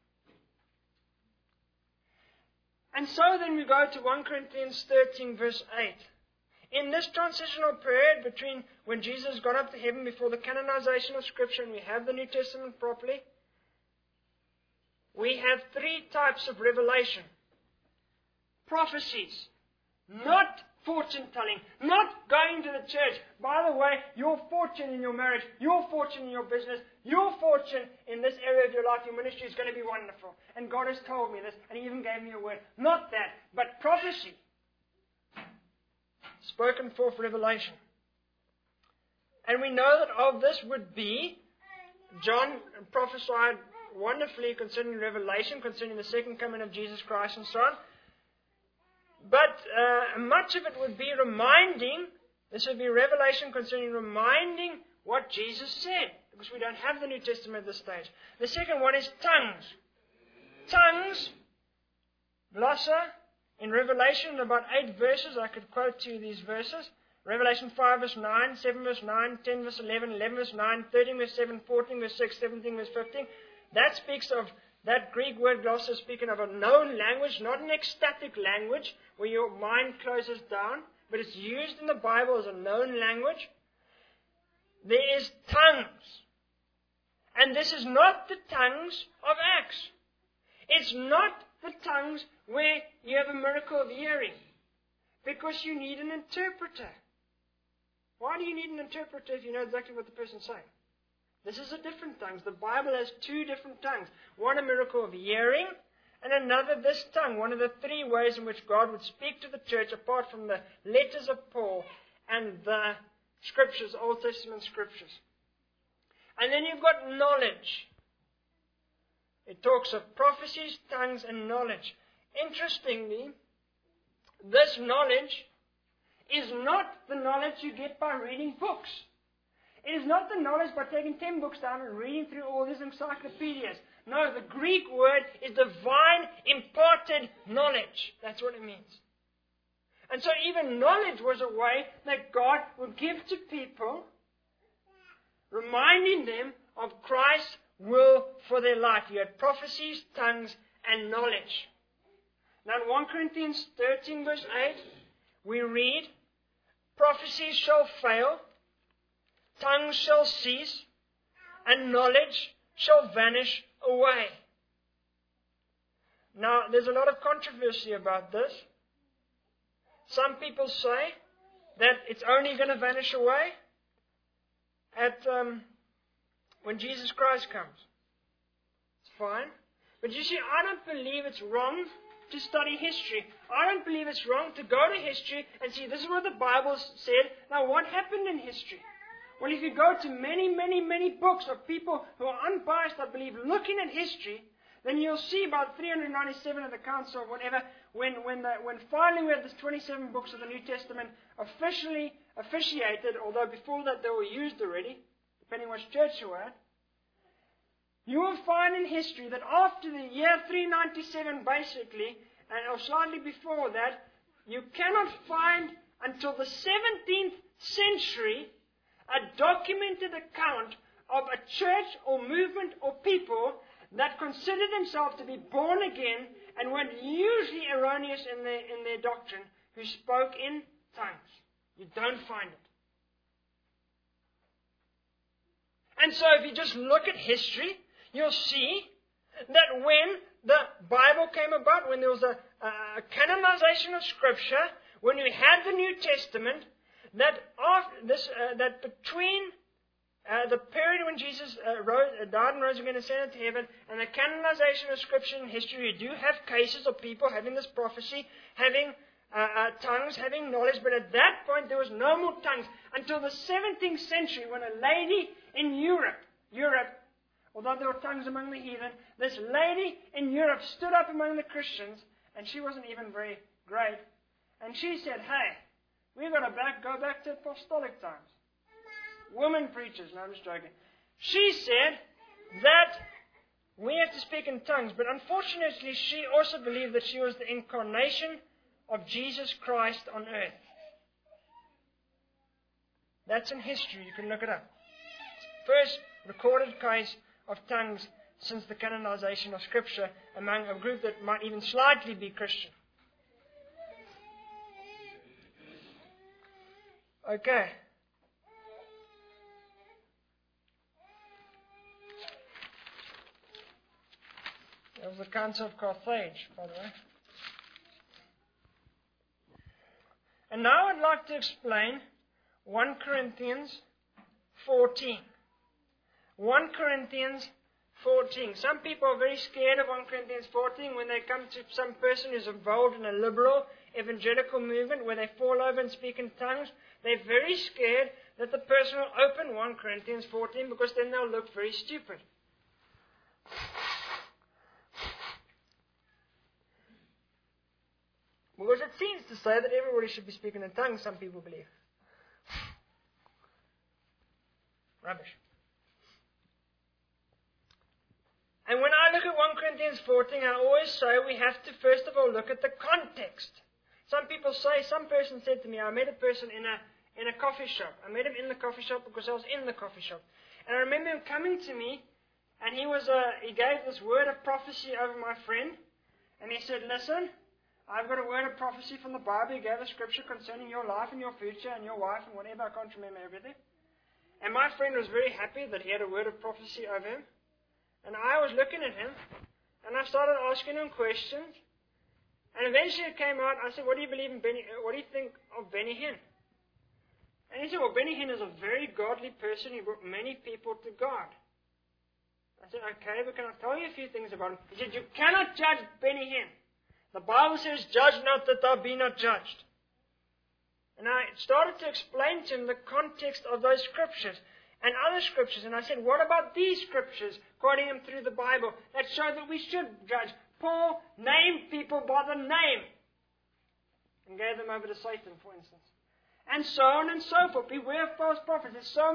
And so then we go to First Corinthians thirteen, verse eight. In this transitional period between when Jesus got up to heaven before the canonization of Scripture and we have the New Testament properly, we have three types of revelation. Prophecies. Not fortune-telling. Not going to the church. By the way, your fortune in your marriage, your fortune in your business, your fortune in this area of your life, your ministry is going to be wonderful. And God has told me this, and He even gave me a word. Not that, but prophecy. Spoken forth revelation. And we know that of this would be, John prophesied wonderfully concerning revelation, concerning the second coming of Jesus Christ and so on. But uh, much of it would be reminding, this would be revelation concerning reminding what Jesus said, because we don't have the New Testament at this stage. The second one is tongues. Tongues, glossa, in Revelation, about eight verses, I could quote to you these verses. Revelation five verse nine, seven verse nine, ten verse eleven, eleven verse nine, thirteen verse seven, fourteen verse six, seventeen verse fifteen. That speaks of, that Greek word glossa speaking of a known language, not an ecstatic language where your mind closes down, but it's used in the Bible as a known language. There is tongues. And this is not the tongues of Acts. It's not the tongues where you have a miracle of hearing, because you need an interpreter. Why do you need an interpreter if you know exactly what the person's saying? This is a different tongues. The Bible has two different tongues. One a miracle of hearing, and another this tongue. One of the three ways in which God would speak to the church, apart from the letters of Paul and the scriptures, Old Testament scriptures. And then you've got knowledge. It talks of prophecies, tongues, and knowledge. Interestingly, this knowledge is not the knowledge you get by reading books. It is not the knowledge by taking ten books down and reading through all these encyclopedias. No, the Greek word is divine imparted knowledge. That's what it means. And so even knowledge was a way that God would give to people, reminding them of Christ's will for their life. You had prophecies, tongues, and knowledge. Now in First Corinthians thirteen verse eight, we read, prophecies shall fail, tongues shall cease, and knowledge shall vanish away. Now, there's a lot of controversy about this. Some people say that it's only going to vanish away at um, when Jesus Christ comes. It's fine. But you see, I don't believe it's wrong to study history. I don't believe it's wrong to go to history and see this is what the Bible said. Now, what happened in history? Well, if you go to many, many, many books of people who are unbiased, I believe, looking at history, then you'll see about three hundred ninety-seven of the council, whatever, when when the, when finally we had the twenty-seven books of the New Testament officially officiated, although before that they were used already, depending which church you were at, you will find in history that after the year three ninety-seven, basically, and or slightly before that, you cannot find until the seventeenth century a documented account of a church or movement or people that considered themselves to be born again and were usually erroneous in their, in their doctrine, who spoke in tongues. You don't find it. And so if you just look at history, you'll see that when the Bible came about, when there was a, a canonization of Scripture, when we had the New Testament, that after this, uh, that between uh, the period when Jesus uh, rose, uh, died and rose again and ascended to heaven, and the canonization of Scripture in history, you do have cases of people having this prophecy, having uh, uh, tongues, having knowledge. But at that point, there was no more tongues until the seventeenth century, when a lady in Europe, Europe, although there were tongues among the heathen, this lady in Europe stood up among the Christians, and she wasn't even very great, and she said, "Hey, we've got to back, go back to apostolic times. Women preachers." No, I'm just joking. She said that we have to speak in tongues, but unfortunately she also believed that she was the incarnation of Jesus Christ on earth. That's in history. You can look it up. First recorded case of tongues since the canonization of Scripture among a group that might even slightly be Christian. Okay. That was the Council of Carthage, by the way. And now I'd like to explain First Corinthians fourteen. First Corinthians fourteen. Some people are very scared of First Corinthians fourteen when they come to some person who's involved in a liberal evangelical movement where they fall over and speak in tongues. They're very scared that the person will open First Corinthians fourteen because then they'll look very stupid. Because it seems to say that everybody should be speaking in tongues, some people believe. Rubbish. And when I look at First Corinthians fourteen, I always say we have to first of all look at the context. Some people say, some person said to me, I met a person in a in a coffee shop. I met him in the coffee shop because I was in the coffee shop. And I remember him coming to me, and he was uh, he gave this word of prophecy over my friend. And he said, listen, I've got a word of prophecy from the Bible. He gave a scripture concerning your life and your future and your wife and whatever. I can't remember everything. And my friend was very happy that he had a word of prophecy over him. And I was looking at him, and I started asking him questions. And eventually it came out, I said, what do you believe in Benny, what do you think of Benny Hinn? And he said, well, Benny Hinn is a very godly person. He brought many people to God. I said, okay, but can I tell you a few things about him? He said, you cannot judge Benny Hinn. The Bible says, judge not that thou be not judged. And I started to explain to him the context of those scriptures and other scriptures. And I said, what about these scriptures, quoting them through the Bible, that show that we should judge? Paul named people by the name and gave them over to Satan, for instance. And so on and so forth. Beware of false prophets. There's so many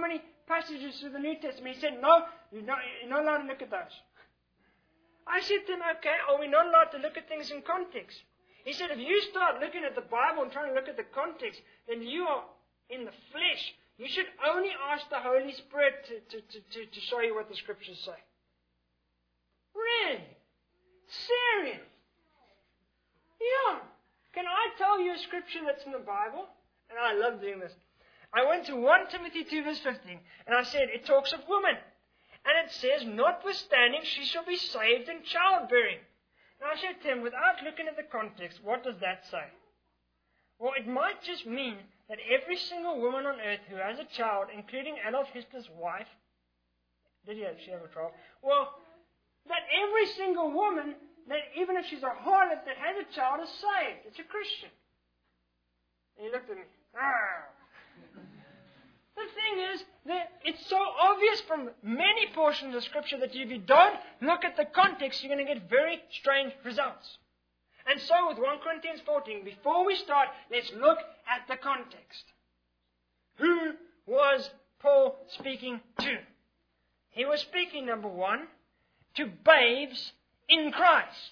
passages through the New Testament. He said, no, you're not, you're not allowed to look at those. I said to him, okay, are we not allowed to look at things in context? He said, if you start looking at the Bible and trying to look at the context, then you are in the flesh. You should only ask the Holy Spirit to, to, to, to, to show you what the Scriptures say. Really? Serious? Yeah. Can I tell you a scripture that's in the Bible? And I love doing this. I went to First Timothy two verse fifteen, and I said, it talks of women. And it says, notwithstanding, she shall be saved in childbearing. And I said to him, without looking at the context, what does that say? Well, it might just mean that every single woman on earth who has a child, including Adolf Hitler's wife, did he have, she have a child? Well, that every single woman, that even if she's a harlot that has a child, is saved. It's a Christian. And he looked at me. Ah. The thing is that it's so obvious from many portions of Scripture that if you don't look at the context, you're going to get very strange results. And so with First Corinthians fourteen, before we start, let's look at the context. Who was Paul speaking to? He was speaking, number one, to babes in Christ.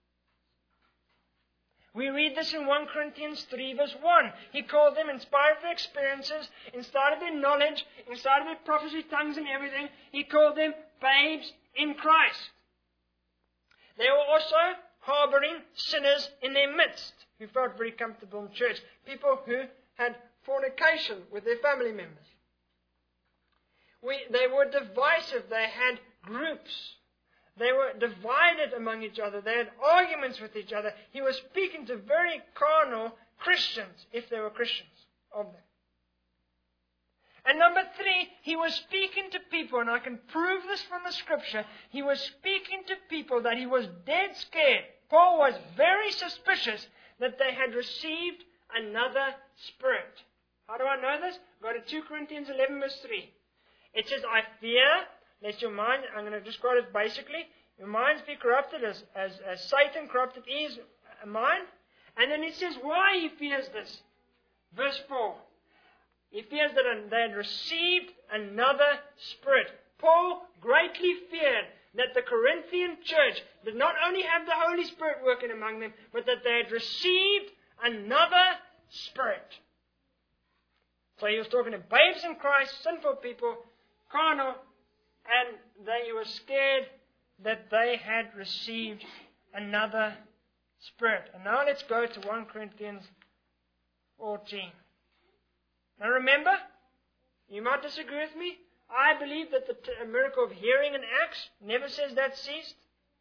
We read this in First Corinthians three verse one. He called them, in spite of their experiences, in spite of their knowledge, in spite of their prophecy, tongues and everything, he called them babes in Christ. They were also harboring sinners in their midst, who felt very comfortable in church. People who had fornication with their family members. We, they were divisive. They had groups. They were divided among each other. They had arguments with each other. He was speaking to very carnal Christians, if they were Christians of them. And number three, he was speaking to people, and I can prove this from the Scripture, he was speaking to people that he was dead scared. Paul was very suspicious that they had received another spirit. How do I know this? Go to Second Corinthians eleven verse three. It says, I fear, lest your mind, I'm going to just quote it basically, your minds be corrupted as, as, as Satan corrupted Eve's mind. And then it says why he fears this. Verse four. He fears that they had received another spirit. Paul greatly feared that the Corinthian church did not only have the Holy Spirit working among them, but that they had received another spirit. So he was talking to babes in Christ, sinful people, carnal, and they were scared that they had received another spirit. And now let's go to First Corinthians fourteen. Now remember, you might disagree with me. I believe that the t- miracle of hearing in Acts never says that ceased.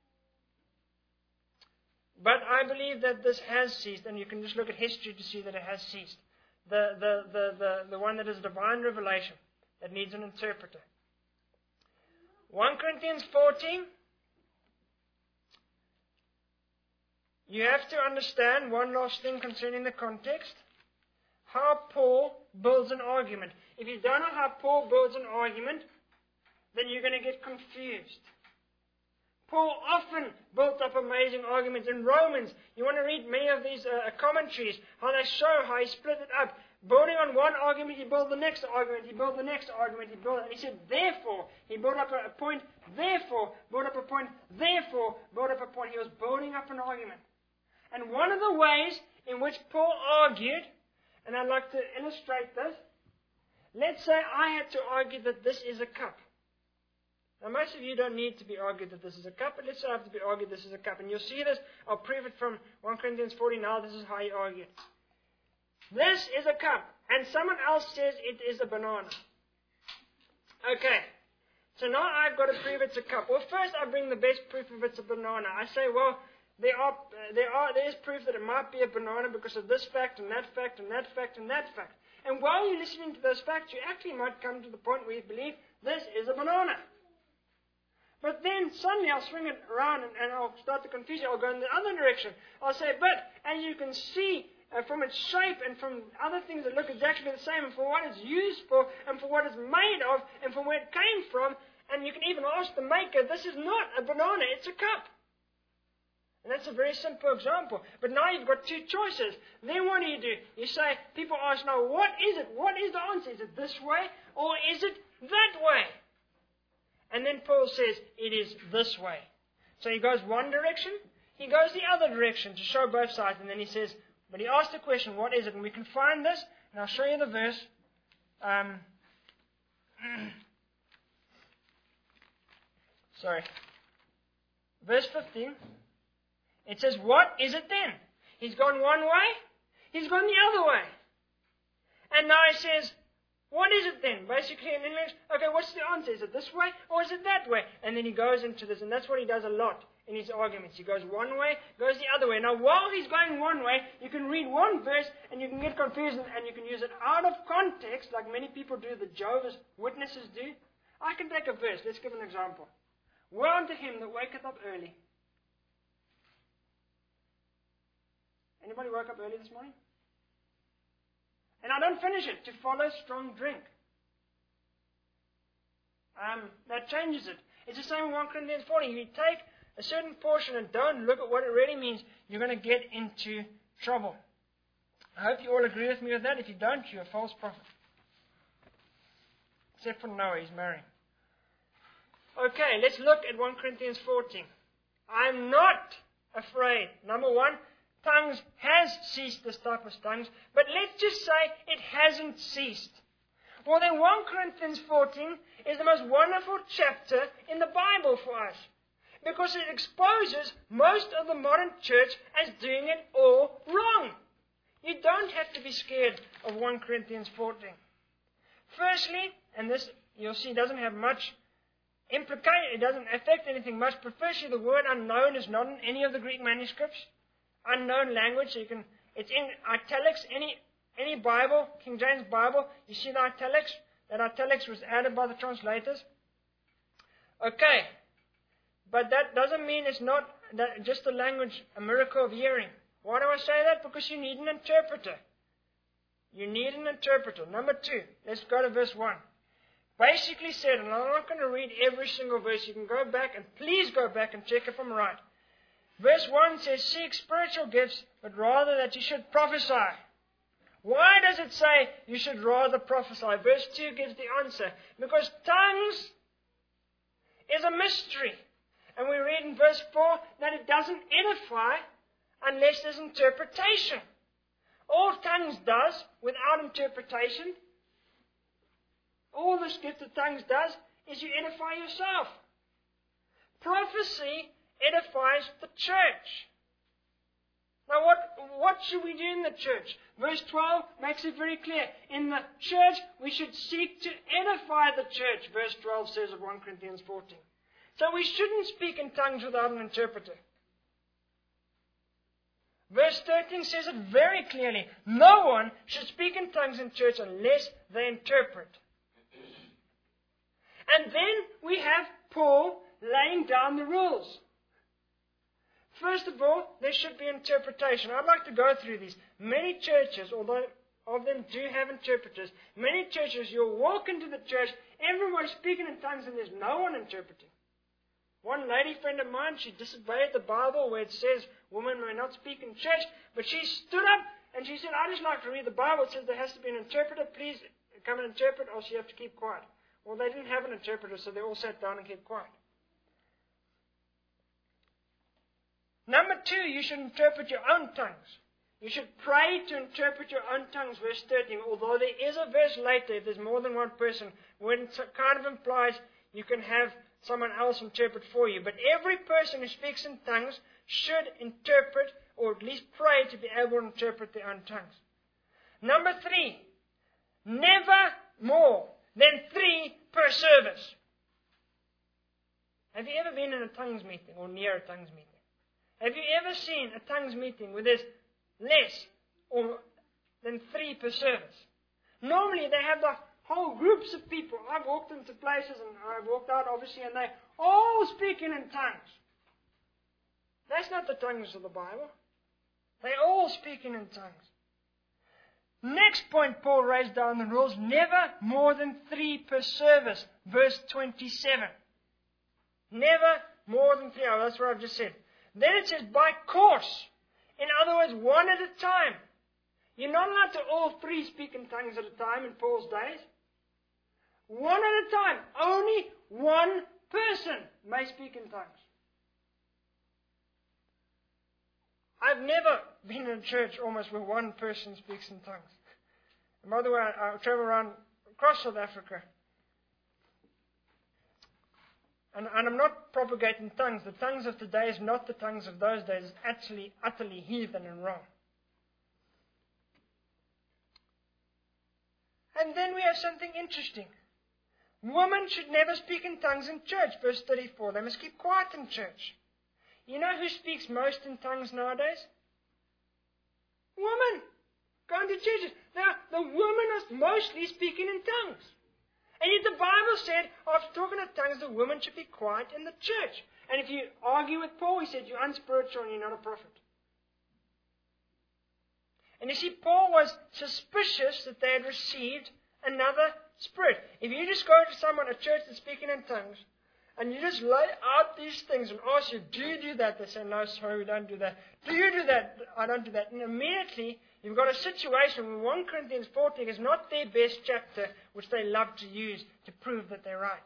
But I believe that this has ceased, and you can just look at history to see that it has ceased. The, the, the, the, the one that is divine revelation, that needs an interpreter. First Corinthians fourteen. You have to understand one last thing concerning the context. How Paul builds an argument. If you don't know how Paul builds an argument, then you're going to get confused. Paul often built up amazing arguments. In Romans, you want to read many of these uh, commentaries, how they show how he split it up. Building on one argument, he built the next argument, he built the next argument, he built, and he said, therefore, he built up a, a point, therefore, built up a point, therefore, built up a point. He was building up an argument. And one of the ways in which Paul argued, and I'd like to illustrate this, let's say I had to argue that this is a cup. Now, most of you don't need to be argued that this is a cup, but let's say I have to be argued this is a cup. And you'll see this, I'll prove it from First Corinthians fourteen now, this is how he argued. This is a cup, and someone else says it is a banana. Okay, so now I've got to prove it's a cup. Well, first I bring the best proof if it's a banana. I say, well, there are, uh, there are, there is proof that it might be a banana because of this fact and that fact and that fact and that fact. And while you're listening to those facts, you actually might come to the point where you believe this is a banana. But then suddenly I'll swing it around and, and I'll start to confuse you. I'll go in the other direction. I'll say, but as you can see uh, from its shape and from other things that look exactly the same and for what it's used for and for what it's made of and from where it came from, and you can even ask the maker, this is not a banana, it's a cup. And that's a very simple example. But now you've got two choices. Then what do you do? You say, people ask now, what is it? What is the answer? Is it this way or is it that way. And then Paul says, it is this way. So he goes one direction, he goes the other direction to show both sides, and then he says, but he asked the question, what is it? And we can find this, and I'll show you the verse. Um, sorry. Verse fifteen. It says, what is it then? He's gone one way, he's gone the other way. And now he says, what is it then? Basically in English, okay, what's the answer? Is it this way or is it that way? And then he goes into this, and that's what he does a lot in his arguments. He goes one way, goes the other way. Now, while he's going one way, you can read one verse and you can get confused and you can use it out of context, like many people do, the Jehovah's Witnesses do. I can take a verse. Let's give an example. Woe unto him that waketh up early. Anybody woke up early this morning? And I don't finish it, to follow strong drink. Um, that changes it. It's the same in First Corinthians fourteen. If you take a certain portion and don't look at what it really means, you're going to get into trouble. I hope you all agree with me with that. If you don't, you're a false prophet. Except for Noah, he's married. Okay, let's look at First Corinthians fourteen. I'm not afraid. Number one, tongues has ceased, this type of tongues, but let's just say it hasn't ceased. Well, then First Corinthians fourteen is the most wonderful chapter in the Bible for us, because it exposes most of the modern church as doing it all wrong. You don't have to be scared of First Corinthians fourteen. Firstly, and this you'll see doesn't have much implication, it doesn't affect anything much, but firstly, the word unknown is not in any of the Greek manuscripts. Unknown language, so you can, it's in italics. Any any Bible, King James Bible, you see the italics? That italics was added by the translators. Okay, but that doesn't mean it's not that just a language, a miracle of hearing. Why do I say that? Because you need an interpreter. You need an interpreter. Number two, let's go to verse one. Basically said, and I'm not going to read every single verse. You can go back, and please go back and check if I'm right. Verse one says, seek spiritual gifts, but rather that you should prophesy. Why does it say you should rather prophesy? Verse two gives the answer. Because tongues is a mystery. And we read in verse four that it doesn't edify unless there's interpretation. All tongues does, without interpretation, all this gift of tongues does, is you edify yourself. Prophecy edifies the church. Now what, what should we do in the church? Verse twelve makes it very clear. In the church, we should seek to edify the church, verse twelve says of First Corinthians fourteen. So we shouldn't speak in tongues without an interpreter. Verse thirteen says it very clearly. No one should speak in tongues in church unless they interpret. And then we have Paul laying down the rules. First of all, there should be interpretation. I'd like to go through these. Many churches, although of them do have interpreters, many churches, you'll walk into the church, everyone's speaking in tongues and there's no one interpreting. One lady friend of mine, she disobeyed the Bible where it says women may not speak in church, but she stood up and she said, I just like to read the Bible. It says there has to be an interpreter. Please come and interpret, or she have to keep quiet. Well, they didn't have an interpreter, so they all sat down and kept quiet. Number two, you should interpret your own tongues. You should pray to interpret your own tongues, verse thirteen. Although there is a verse later, if there's more than one person, when it kind of implies you can have someone else interpret for you. But every person who speaks in tongues should interpret, or at least pray to be able to interpret their own tongues. Number three, never more than three per service. Have you ever been in a tongues meeting or near a tongues meeting? Have you ever seen a tongues meeting where there's less or than three per service? Normally they have the whole groups of people. I've walked into places and I've walked out obviously and they're all speaking in tongues. That's not the tongues of the Bible. They're all speaking in tongues. Next point Paul raised down the rules, never more than three per service. Verse twenty-seven. Never more than three. Oh, that's what I've just said. Then it says by course. In other words, one at a time. You're not allowed to all three speak in tongues at a time in Paul's days. One at a time. Only one person may speak in tongues. I've never been in a church almost where one person speaks in tongues. And by the way, I, I travel around across South Africa. And, and I'm not propagating tongues. The tongues of today is not the tongues of those days. It's actually utterly heathen and wrong. And then we have something interesting. Women should never speak in tongues in church. Verse thirty-four. They must keep quiet in church. You know who speaks most in tongues nowadays? Women. Going to churches. Now, the women are mostly speaking in tongues. And yet the Bible said, after talking of tongues, the women should be quiet in the church. And if you argue with Paul, he said, you're unspiritual and you're not a prophet. And you see, Paul was suspicious that they had received another spirit. If you just go to someone, a church that's speaking in tongues, and you just lay out these things and ask you, do you do that? They say, no, sorry, we don't do that. Do you do that? I don't do that. And immediately, you've got a situation where First Corinthians fourteen is not their best chapter, which they love to use to prove that they're right.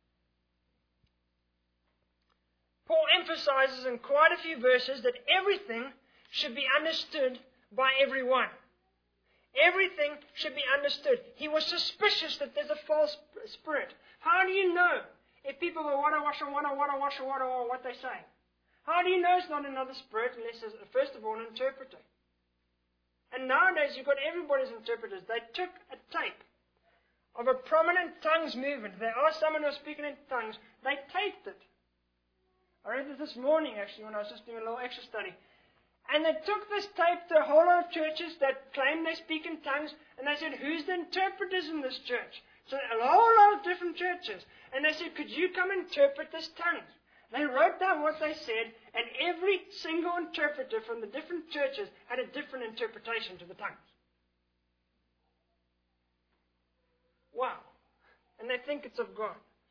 Paul emphasizes in quite a few verses that everything should be understood by everyone. Everything should be understood. He was suspicious that there's a false spirit. How do you know if people go, wada washa, wada wada washa, wada wada, what they say? How do you know it's not another spirit unless there's, first of all, an interpreter? And nowadays you've got everybody's interpreters. They took a tape of a prominent tongues movement. They asked someone who was speaking in tongues. They taped it. I read it this morning, actually, when I was just doing a little extra study. And they took this tape to a whole lot of churches that claim they speak in tongues, and they said, who's the interpreters in this church? So a whole lot of different churches. And they said, could you come interpret this tongues? They wrote down what they said, and every single interpreter from the different churches had a different interpretation to the tongues. Wow. And they think it's of God.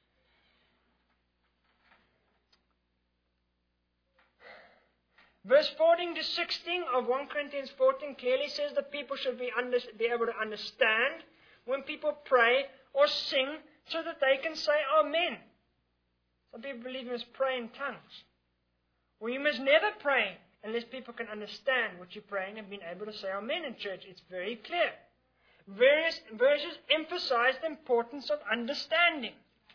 Verse fourteen to sixteen of First Corinthians fourteen clearly says that people should be, under, be able to understand when people pray or sing so that they can say Amen. Some people believe you must pray in tongues. Well, you must never pray unless people can understand what you're praying and being able to say Amen in church. It's very clear. Various verses emphasize the importance of understanding.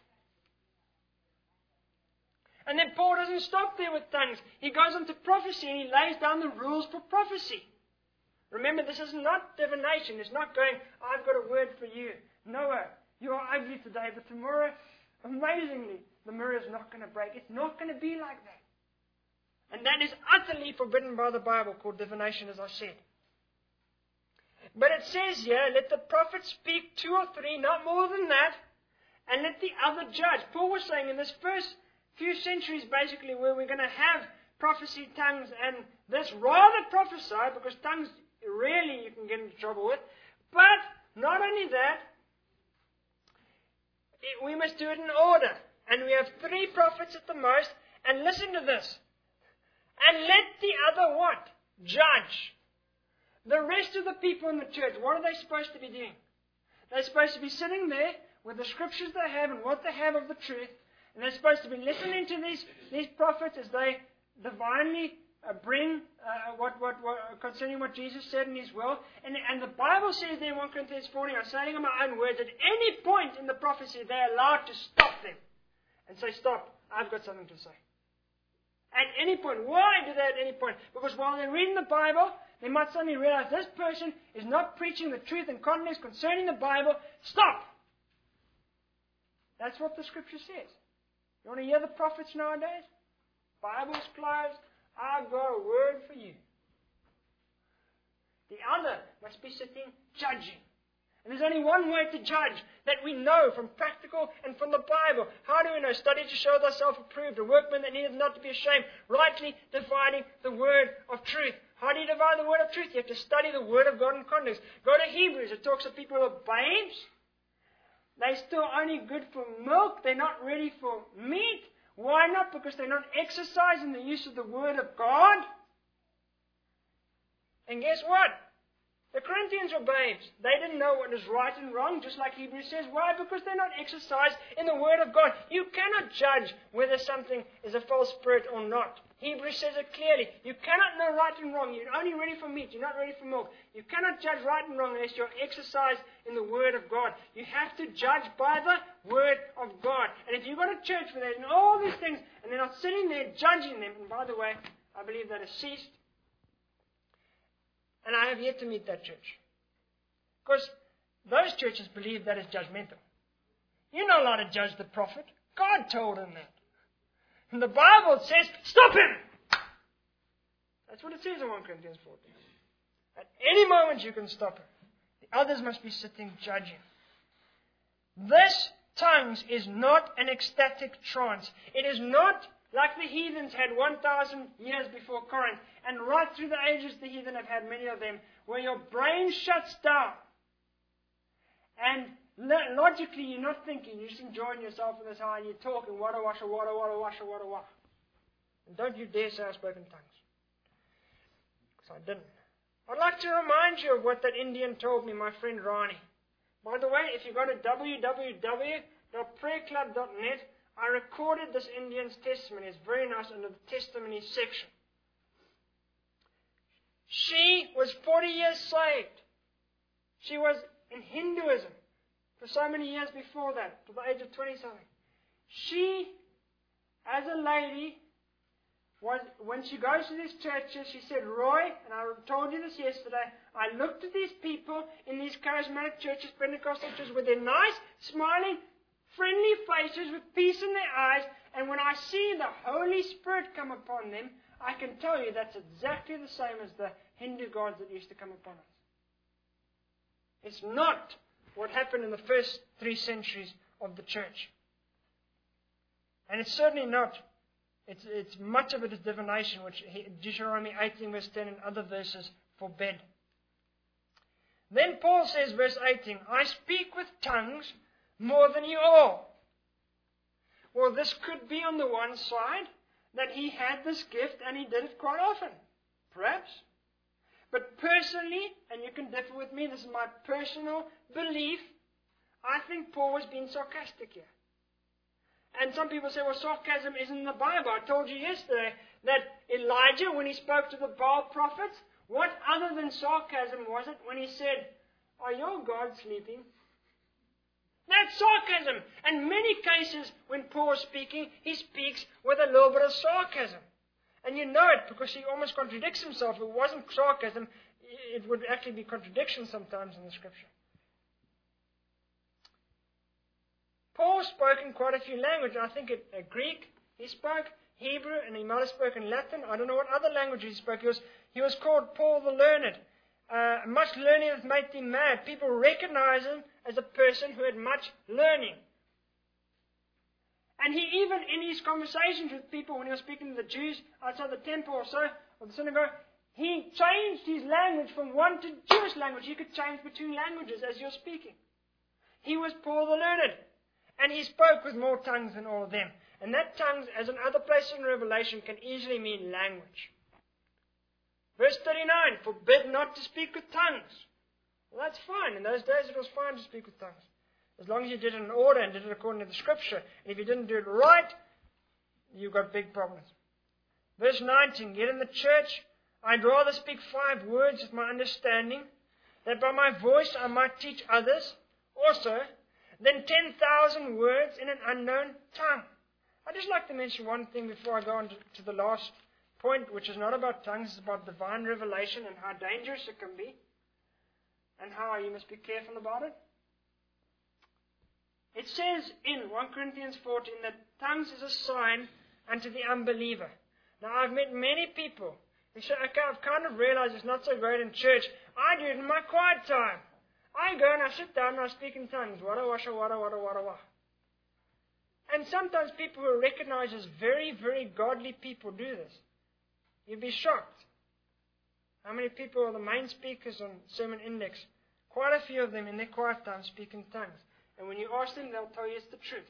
And then Paul doesn't stop there with tongues. He goes on to prophecy and he lays down the rules for prophecy. Remember, this is not divination. It's not going, I've got a word for you. Noah, you are ugly today, but tomorrow, amazingly, the mirror is not going to break. It's not going to be like that. And that is utterly forbidden by the Bible, called divination, as I said. But it says here, let the prophet speak two or three, not more than that, and let the other judge. Paul was saying in this first few centuries, basically, where we're going to have prophecy, tongues, and this rather prophesy, because tongues really you can get into trouble with. But not only that, it, we must do it in order. And we have three prophets at the most. And listen to this. And let the other what? Judge. The rest of the people in the church, what are they supposed to be doing? They're supposed to be sitting there with the scriptures they have and what they have of the truth. And they're supposed to be listening to these, these prophets as they divinely uh, bring uh, what, what, what concerning what Jesus said in His will. And, and the Bible says there in First Corinthians fourteen, I'm saying in my own words, at any point in the prophecy, they're allowed to stop them and say, stop, I've got something to say. At any point. Why do they at any point? Because while they're reading the Bible, they might suddenly realize this person is not preaching the truth and context concerning the Bible. Stop! That's what the Scripture says. You want to hear the prophets nowadays? Bible's closed. I've got a word for you. The other must be sitting judging. And there's only one way to judge that we know from practical and from the Bible. How do we know? Study to show thyself approved, a workman that needeth not to be ashamed, rightly dividing the word of truth. How do you divide the word of truth? You have to study the word of God in context. Go to Hebrews. It talks of people who are babes. They're still only good for milk. They're not ready for meat. Why not? Because they're not exercising the use of the Word of God. And guess what? The Corinthians were babes. They didn't know what is right and wrong, just like Hebrews says. Why? Because they're not exercised in the Word of God. You cannot judge whether something is a false spirit or not. Hebrews says it clearly. You cannot know right and wrong. You're only ready for meat. You're not ready for milk. You cannot judge right and wrong unless you're exercised in the Word of God. You have to judge by the Word of God. And if you go to church where there's all these things, and they're not sitting there judging them, and by the way, I believe that has ceased, and I have yet to meet that church. Because those churches believe that is judgmental. You're not allowed to judge the prophet. God told him that. And the Bible says, stop him! That's what it says in First Corinthians fourteen. At any moment you can stop him. The others must be sitting judging. This tongues is not an ecstatic trance. It is not like the heathens had one thousand years before Corinth, and right through the ages the heathen have had many of them, where your brain shuts down. And logically you're not thinking, you're just enjoying yourself in this high, and you're talking, wada washa, wada wada washa, wada wa. And don't you dare say I've spoken tongues. Because I didn't. I'd like to remind you of what that Indian told me, my friend Rani. By the way, if you go to w w w dot prayer club dot net, I recorded this Indian's testimony. It's very nice under the testimony section. She was forty years saved. She was in Hinduism for so many years before that, to the age of twenty-something. She, as a lady, was, when she goes to these churches, she said, Roy, and I told you this yesterday, I looked at these people in these charismatic churches, Pentecostal churches, with their nice, smiling, friendly faces with peace in their eyes, and when I see the Holy Spirit come upon them, I can tell you that's exactly the same as the Hindu gods that used to come upon us. It's not what happened in the first three centuries of the church. And it's certainly not. It's, it's much of it is divination, which Deuteronomy eighteen verse ten and other verses forbid. Then Paul says, verse eighteen, I speak with tongues more than you all. Well, this could be on the one side that he had this gift and he did it quite often. Perhaps. But personally, and you can differ with me, this is my personal belief, I think Paul was being sarcastic here. And some people say, well, sarcasm isn't in the Bible. I told you yesterday that Elijah, when he spoke to the Baal prophets, what other than sarcasm was it when he said, are your gods sleeping? That's sarcasm. And many cases when Paul is speaking, he speaks with a little bit of sarcasm. And you know it because he almost contradicts himself. If it wasn't sarcasm, it would actually be contradiction sometimes in the Scripture. Paul spoke in quite a few languages. I think it, uh, Greek he spoke, Hebrew, and he might have spoken Latin. I don't know what other languages he spoke. He was, he was called Paul the Learned. Uh, much learning has made him mad. People recognize him as a person who had much learning. And he even, in his conversations with people, when he was speaking to the Jews outside the temple or so, or the synagogue, he changed his language from one to Jewish language. You could change between languages as you're speaking. He was Paul the Learned. And he spoke with more tongues than all of them. And that tongues, as in other places in Revelation, can easily mean language. Verse thirty-nine, forbid not to speak with tongues. Well, that's fine. In those days it was fine to speak with tongues. As long as you did it in order and did it according to the Scripture. And if you didn't do it right, you've got big problems. Verse nineteen, yet in the church I'd rather speak five words with my understanding, that by my voice I might teach others also, than ten thousand words in an unknown tongue. I'd just like to mention one thing before I go on to, to the last point, which is not about tongues, it's about divine revelation and how dangerous it can be, and how you must be careful about it. It says in First Corinthians fourteen that tongues is a sign unto the unbeliever. Now, I've met many people who say, okay, I've kind of realized it's not so great in church. I do it in my quiet time. I go and I sit down and I speak in tongues. Wada washa, wada wada wada wa. And sometimes people who are recognized as very, very godly people do this. You'd be shocked. How many people are the main speakers on Sermon Index? Quite a few of them in their quiet time speak in tongues. And when you ask them, they'll tell you it's the truth.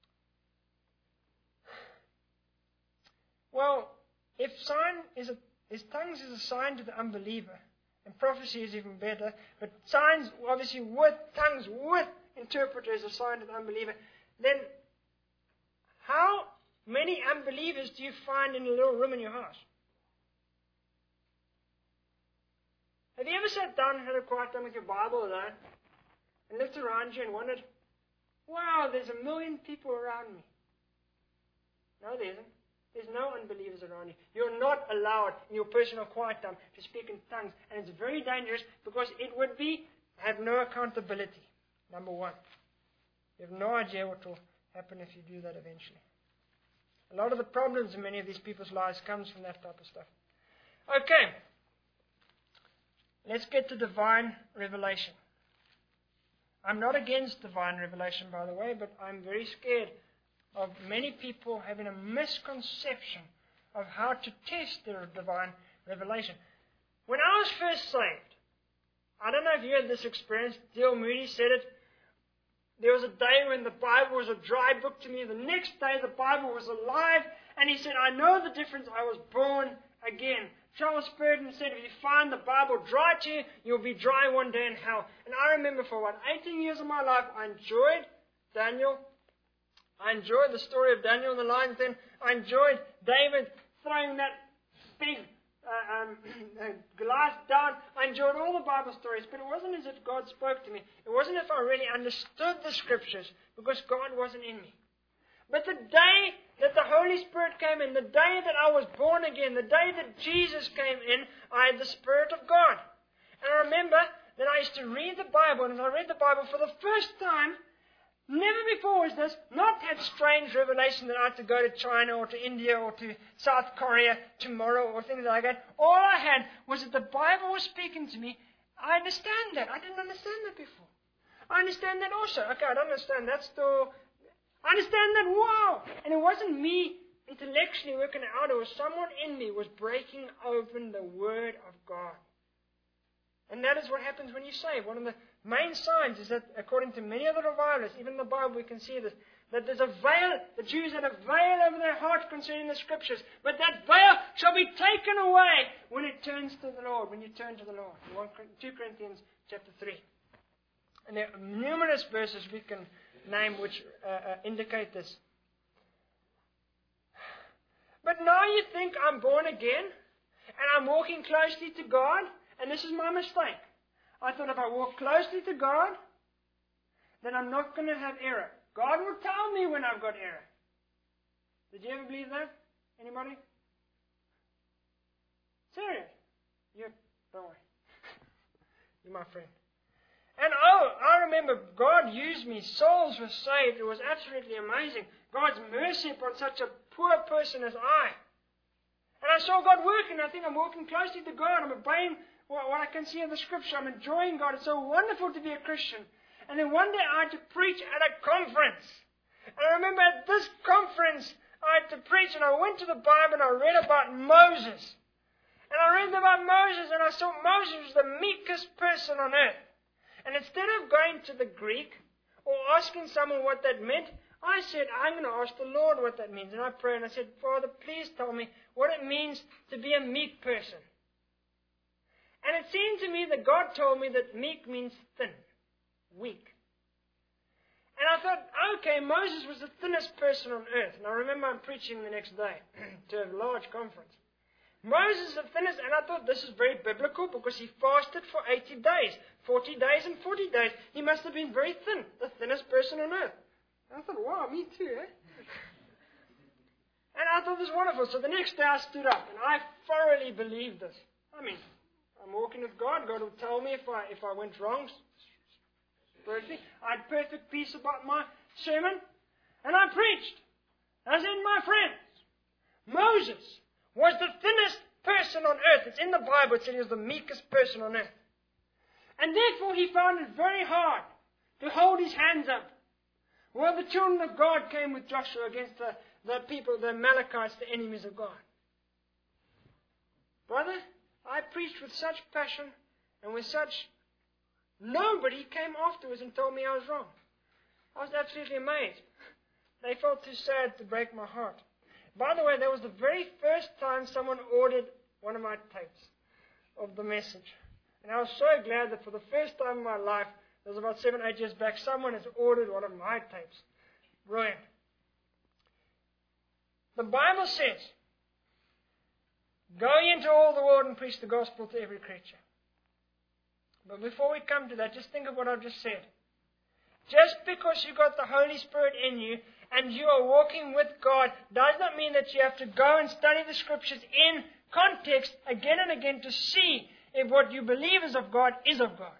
Well, if sign is a, is tongues is a sign to the unbeliever, and prophecy is even better, but signs, obviously, with tongues, with interpreter is a sign to the unbeliever. Then, how many unbelievers do you find in a little room in your house? Have you ever sat down and had a quiet time with your Bible alone and looked around you and wondered, wow, there's a million people around me? No, there isn't. There's no unbelievers around you. You're not allowed in your personal quiet time to speak in tongues. And it's very dangerous because it would be have no accountability. Number one. You have no idea what will happen if you do that eventually. A lot of the problems in many of these people's lives comes from that type of stuff. Okay. Let's get to divine revelation. I'm not against divine revelation, by the way, but I'm very scared of many people having a misconception of how to test their divine revelation. When I was first saved, I don't know if you had this experience, D L Moody said it, there was a day when the Bible was a dry book to me, the next day the Bible was alive, and he said, I know the difference, I was born again. Charles Spurgeon said, if you find the Bible dry to you, you'll be dry one day in hell. And I remember for what, eighteen years of my life, I enjoyed Daniel. I enjoyed the story of Daniel in the lion's den. I enjoyed David throwing that big uh, um, glass down. I enjoyed all the Bible stories, but it wasn't as if God spoke to me. It wasn't as if I really understood the Scriptures, because God wasn't in me. But the day that the Holy Spirit came in, the day that I was born again, the day that Jesus came in, I had the Spirit of God. And I remember that I used to read the Bible, and as I read the Bible for the first time, never before was this, not had strange revelation that I had to go to China or to India or to South Korea tomorrow or things like that. All I had was that the Bible was speaking to me. I understand that. I didn't understand that before. I understand that also. Okay, I don't understand that still. I understand that, wow! And it wasn't me intellectually working it out. It was someone in me was breaking open the Word of God. And that is what happens when you save. One of the main signs is that, according to many of the revivalists, even in the Bible we can see this, that there's a veil, the Jews had a veil over their heart concerning the Scriptures. But that veil shall be taken away when it turns to the Lord, when you turn to the Lord. Second Corinthians chapter three. And there are numerous verses we can name which uh, uh, indicate this. But now you think I'm born again, and I'm walking closely to God, and this is my mistake. I thought if I walk closely to God, then I'm not going to have error. God will tell me when I've got error. Did you ever believe that? Anybody? Serious? You, don't worry. You're my friend. And oh, I remember God used me. Souls were saved. It was absolutely amazing. God's mercy upon such a poor person as I. And I saw God working. I think I'm walking closely to God. I'm obeying what, what I can see in the Scripture. I'm enjoying God. It's so wonderful to be a Christian. And then one day I had to preach at a conference. And I remember at this conference I had to preach, and I went to the Bible and I read about Moses. And I read about Moses, and I saw Moses was the meekest person on earth. And instead of going to the Greek or asking someone what that meant, I said, I'm going to ask the Lord what that means. And I prayed and I said, Father, please tell me what it means to be a meek person. And it seemed to me that God told me that meek means thin, weak. And I thought, okay, Moses was the thinnest person on earth. And I remember I'm preaching the next day to a large conference. Moses is the thinnest, and I thought this is very biblical because he fasted for eighty days. forty days and forty days. He must have been very thin, the thinnest person on earth. And I thought, wow, me too, eh? And I thought this was wonderful. So the next day I stood up, and I thoroughly believed this. I mean, I'm walking with God. God will tell me if I if I went wrong. Perfect. I had perfect peace about my sermon. And I preached. I said, my friends, Moses was the thinnest person on earth. It's in the Bible. It said he was the meekest person on earth. And therefore he found it very hard to hold his hands up. Well, the children of God came with Joshua against the, the people, the Amalekites, the enemies of God. Brother, I preached with such passion and with such... Nobody came afterwards and told me I was wrong. I was absolutely amazed. They felt too sad to break my heart. By the way, that was the very first time someone ordered one of my tapes of the message. And I was so glad that for the first time in my life, it was about seven, eight years back, someone has ordered one of my tapes. Brilliant. The Bible says, go into all the world and preach the gospel to every creature. But before we come to that, just think of what I've just said. Just because you got the Holy Spirit in you and you are walking with God does not mean that you have to go and study the Scriptures in context again and again to see if what you believe is of God is of God.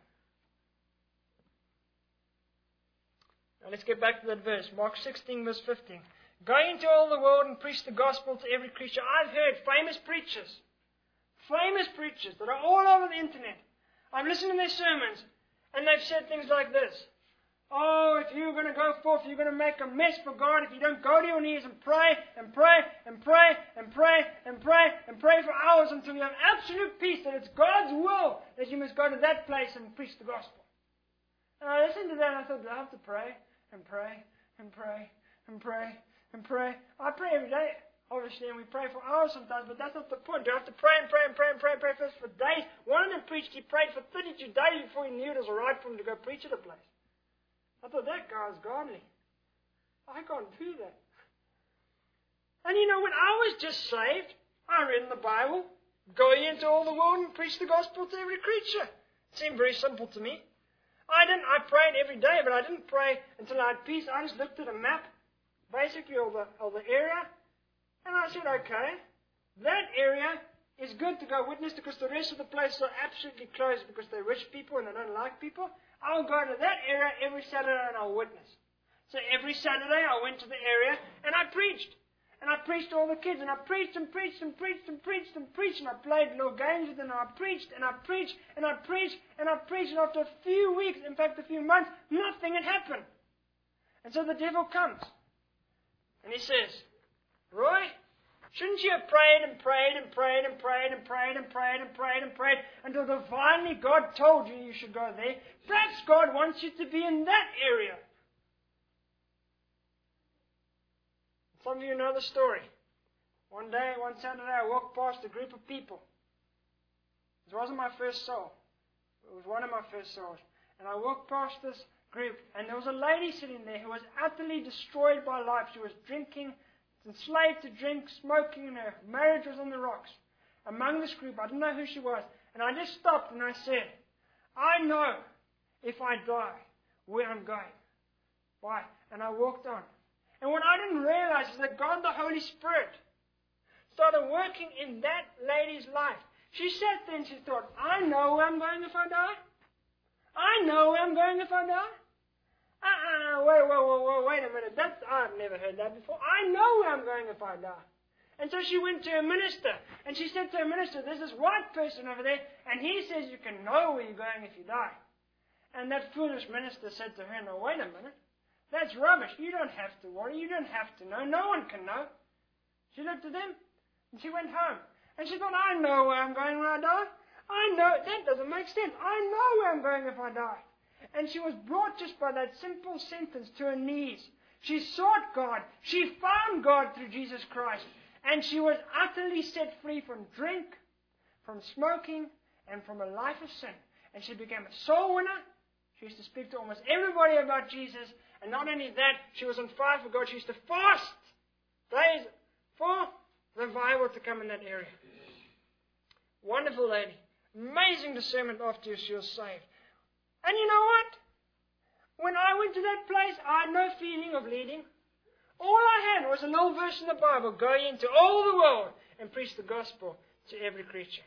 Now let's get back to that verse, Mark sixteen, verse fifteen. Go into all the world and preach the gospel to every creature. I've heard famous preachers, famous preachers that are all over the internet. I've listened to their sermons, and they've said things like this. Oh, if you're going to go forth, you're going to make a mess for God if you don't go to your knees and pray and pray and pray and pray and pray and pray for hours until you have absolute peace that it's God's will that you must go to that place and preach the gospel. And I listened to that and I thought, do I have to pray and pray and pray and pray and pray? I pray every day, obviously, and we pray for hours sometimes, but that's not the point. Do I have to pray and pray and pray and pray and pray first for days? One of them preached, he prayed for thirty-two days before he knew it was all right for him to go preach at a place. I thought, that guy's godly. I can't do that. And you know, when I was just saved, I read in the Bible, go ye into all the world and preach the gospel to every creature. It seemed very simple to me. I didn't. I prayed every day, but I didn't pray until I had peace. I just looked at a map, basically, of the, of the area, and I said, okay, that area is good to go witness because the rest of the places are absolutely closed because they're rich people and they don't like people. I'll go to that area every Saturday and I'll witness. So every Saturday I went to the area and I preached. And I preached to all the kids and I preached and preached and preached and preached and preached and I played little games with them and I preached and I preached and I preached and I preached and after a few weeks, in fact a few months, nothing had happened. And so the devil comes and he says, Roy, shouldn't you have prayed and prayed and prayed and prayed and prayed and prayed and prayed and prayed until divinely God told you you should go there? Perhaps God wants you to be in that area. Some of you know the story. One day, one Saturday, I walked past a group of people. It wasn't my first soul. It was one of my first souls. And I walked past this group, and there was a lady sitting there who was utterly destroyed by life. She was drinking, enslaved to drink, smoking, and her marriage was on the rocks. Among this group, I didn't know who she was. And I just stopped and I said, I know if I die where I'm going. Why? And I walked on. And what I didn't realize is that God, the Holy Spirit, started working in that lady's life. She sat there and she thought, I know where I'm going if I die. I know where I'm going if I die. Uh-uh, wait, wait, wait, wait, wait a minute. That's, I've never heard that before. I know where I'm going if I die. And so she went to a minister, and she said to her minister, there's this white person over there, and he says you can know where you're going if you die. And that foolish minister said to her, no, wait a minute. That's rubbish. You don't have to worry. You don't have to know. No one can know. She looked at him, and she went home. And she thought, I know where I'm going when I die. I know. That doesn't make sense. I know where I'm going if I die. And she was brought just by that simple sentence to her knees. She sought God. She found God through Jesus Christ. And she was utterly set free from drink, from smoking, and from a life of sin. And she became a soul winner. She used to speak to almost everybody about Jesus. And not only that, she was on fire for God. She used to fast days for revival to come in that area. Wonderful lady. Amazing discernment after she was saved. And you know what? When I went to that place, I had no feeling of leading. All I had was a little verse in the Bible, go into all the world and preach the gospel to every creature.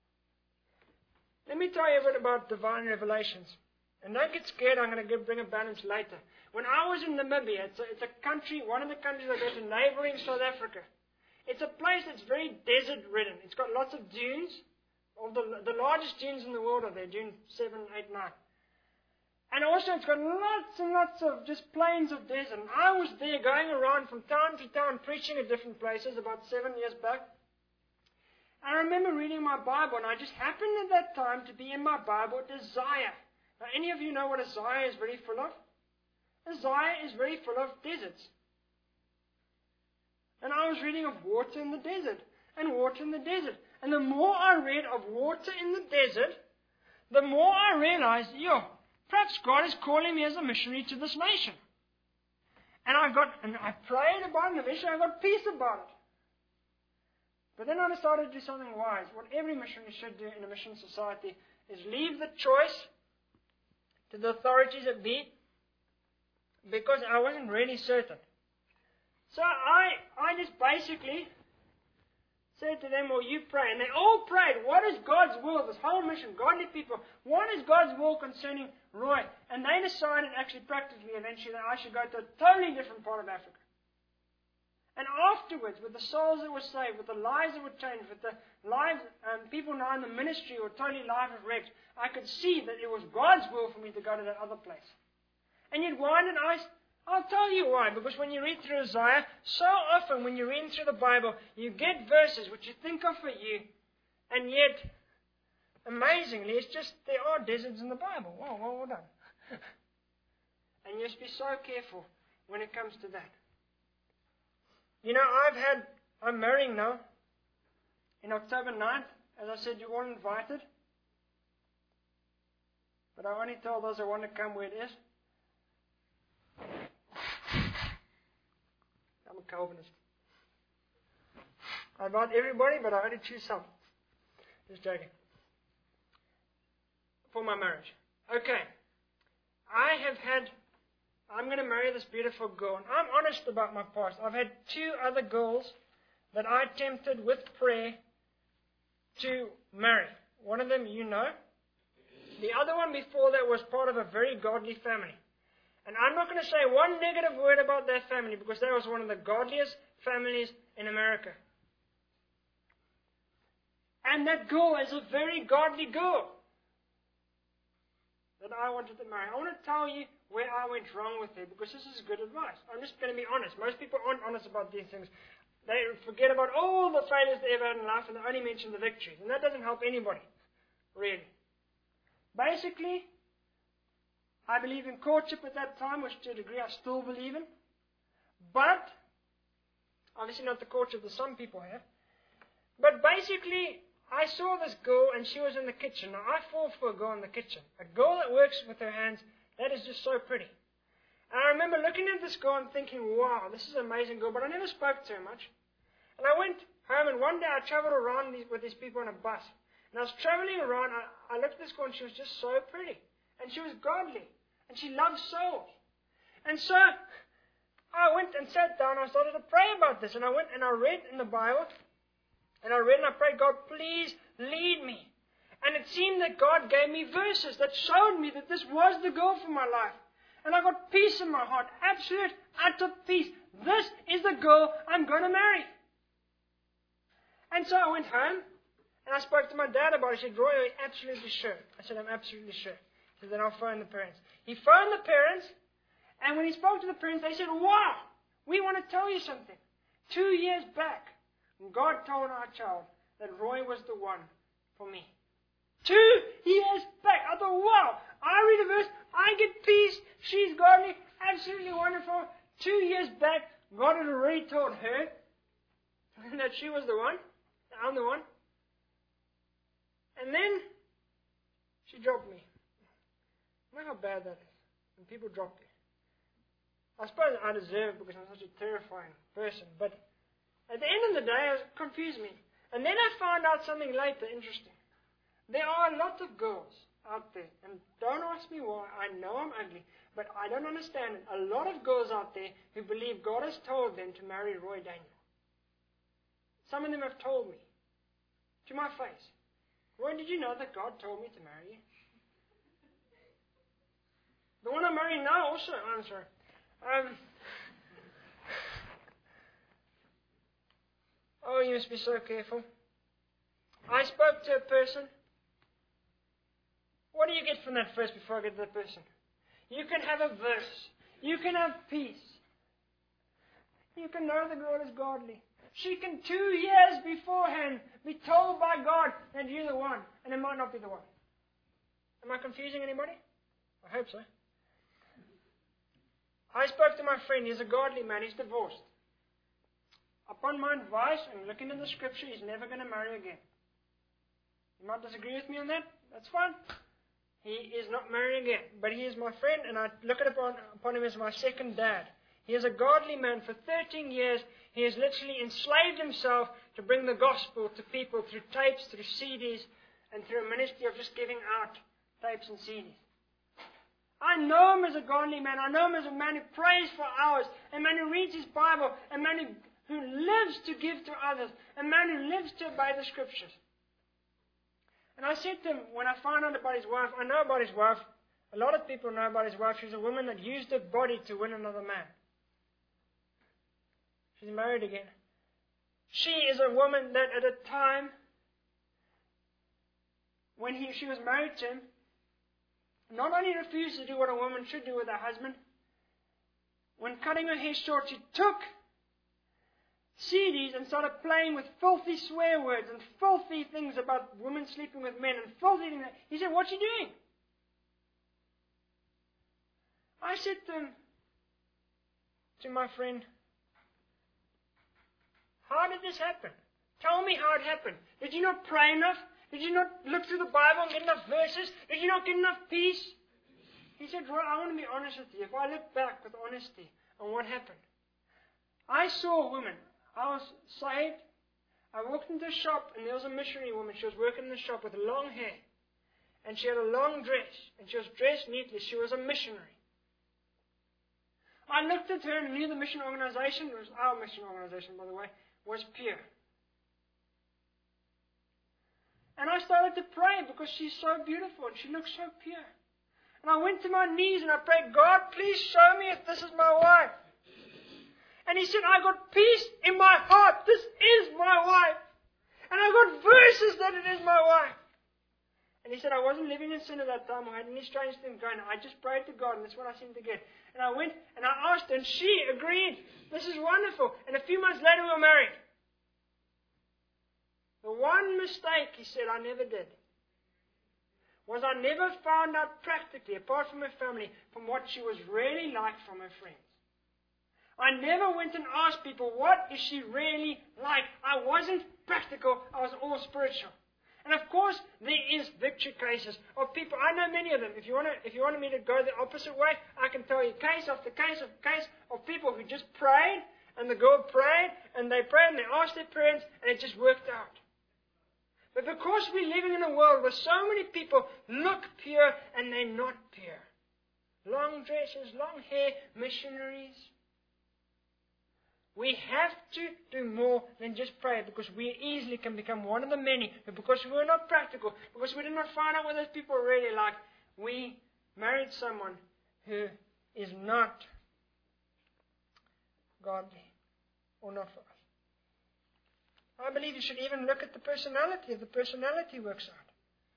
Let me tell you a bit about divine revelations. And don't get scared, I'm going to bring a balance later. When I was in Namibia, it's a, it's a country, one of the countries I go to, neighboring South Africa. It's a place that's very desert-ridden. It's got lots of dunes. Of the, the largest dunes in the world are there, Dune seven, eight, nine. And also it's got lots and lots of just plains of desert. And I was there going around from town to town preaching at different places about seven years back. I remember reading my Bible, and I just happened at that time to be in my Bible, Isaiah. Now, any of you know what Isaiah is very full of? Isaiah is very full of deserts. And I was reading of water in the desert, and water in the desert. And the more I read of water in the desert, the more I realized, yo, perhaps God is calling me as a missionary to this nation. And I got, and I prayed about it, and eventually I got peace about it. But then I decided to do something wise. What every missionary should do in a mission society is leave the choice to the authorities at be, because I wasn't really certain. So I, I just basically said to them, well, you pray. And they all prayed, what is God's will? This whole mission, godly people, what is God's will concerning Roy? And they decided, actually practically eventually, that I should go to a totally different part of Africa. And afterwards, with the souls that were saved, with the lives that were changed, with the lives, um, people now in the ministry were totally life wrecked, I could see that it was God's will for me to go to that other place. And yet why did I? I'll tell you why. Because when you read through Isaiah, so often when you're reading through the Bible, you get verses which you think are for you, and yet, amazingly, it's just there are deserts in the Bible. Wow, well, well done. And you must be so careful when it comes to that. You know, I've had, I'm marrying now, in October ninth. As I said, you're all invited. But I only tell those who want to come where it is. I'm a Calvinist. I invite everybody, but I only choose some. Just joking. For my marriage. Okay. I have had, I'm going to marry this beautiful girl. And I'm honest about my past. I've had two other girls that I tempted with prayer to marry. One of them you know. The other one before that was part of a very godly family. And I'm not going to say one negative word about that family because that was one of the godliest families in America. And that girl is a very godly girl that I wanted to marry. I want to tell you where I went wrong with her because this is good advice. I'm just going to be honest. Most people aren't honest about these things. They forget about all the failures they ever had in life and they only mention the victories. And that doesn't help anybody, really. Basically, I believe in courtship at that time, which to a degree I still believe in. But, obviously not the courtship that some people have. But basically, I saw this girl and she was in the kitchen. Now, I fall for a girl in the kitchen. A girl that works with her hands, that is just so pretty. And I remember looking at this girl and thinking, wow, this is an amazing girl. But I never spoke to her much. And I went home and one day I traveled around these, with these people on a bus. And I was traveling around, I, I looked at this girl and she was just so pretty. And she was godly. And she loved souls. And so, I went and sat down and I started to pray about this. And I went and I read in the Bible. And I read and I prayed, God, please lead me. And it seemed that God gave me verses that showed me that this was the goal for my life. And I got peace in my heart. Absolute, utter peace. This is the girl I'm going to marry. And so I went home. And I spoke to my dad about it. He said, Roy, are you absolutely sure? I said, I'm absolutely sure. He said, then I'll phone the parents. He phoned the parents, and when he spoke to the parents, they said, wow, we want to tell you something. Two years back, God told our child that Roy was the one for me. Two years back. I thought, wow, I read a verse, I get peace, she's godly, absolutely wonderful. Two years back, God had already told her that she was the one, I'm the one. And then, she dropped me. You know how bad that is, when people drop you. I suppose I deserve it because I'm such a terrifying person, but at the end of the day, it confused me. And then I found out something later interesting. There are a lot of girls out there, and don't ask me why, I know I'm ugly, but I don't understand it. A lot of girls out there who believe God has told them to marry Roy Daniel. Some of them have told me, to my face, Roy, did you know that God told me to marry you? The one I'm marrying now also, I'm sorry. Um, oh, you must be so careful. I spoke to a person. What do you get from that verse before I get to that person? You can have a verse. You can have peace. You can know the God is godly. She can two years beforehand be told by God that you're the one, and it might not be the one. Am I confusing anybody? I hope so. I spoke to my friend. He's a godly man. He's divorced. Upon my advice and looking in the scripture, he's never going to marry again. You might disagree with me on that. That's fine. He is not married again, but he is my friend, and I look upon, upon him as my second dad. He is a godly man. For thirteen years, he has literally enslaved himself to bring the gospel to people through tapes, through C Ds, and through a ministry of just giving out tapes and C Ds. I know him as a godly man. I know him as a man who prays for hours, a man who reads his Bible, a man who, who lives to give to others, a man who lives to obey the Scriptures. And I said to him, when I found out about his wife, I know about his wife. A lot of people know about his wife. She's a woman that used her body to win another man. She's married again. She is a woman that at a time when he, she was married to him, not only refused to do what a woman should do with her husband, when cutting her hair short, she took C Ds and started playing with filthy swear words and filthy things about women sleeping with men and filthy things. He said, "What's she doing?" I said to him, to my friend, "How did this happen? Tell me how it happened. Did you not pray enough? Did you not look through the Bible and get enough verses? Did you not get enough peace?" He said, "Roy, I want to be honest with you. If I look back with honesty on what happened, I saw a woman. I was saved. I walked into a shop, and there was a missionary woman. She was working in the shop with long hair. And she had a long dress. And she was dressed neatly. She was a missionary. I looked at her and knew the mission organization, it was our mission organization, by the way, was pure. And I started to pray because she's so beautiful and she looks so pure. And I went to my knees and I prayed, "God, please show me if this is my wife." And he said, "I got peace in my heart. This is my wife. And I got verses that it is my wife." And he said, "I wasn't living in sin at that time. I had any strange thing going. I just prayed to God, and that's what I seemed to get." And I went and I asked her, and she agreed. This is wonderful. And a few months later, we were married. The one mistake, he said, I never did, was I never found out practically, apart from her family, from what she was really like from her friends. I never went and asked people, what is she really like? I wasn't practical. I was all spiritual. And of course, there is victory cases of people. I know many of them. If you want to, if you wanted me to go the opposite way, I can tell you case after case after case of people who just prayed, and the girl prayed, and they prayed, and they asked their parents, and it just worked out. But because we're living in a world where so many people look pure, and they're not pure. Long dresses, long hair, missionaries. We have to do more than just pray, because we easily can become one of the many who, because we were not practical, because we did not find out what those people are really like, we married someone who is not godly or not for us. I believe you should even look at the personality, if the personality works out.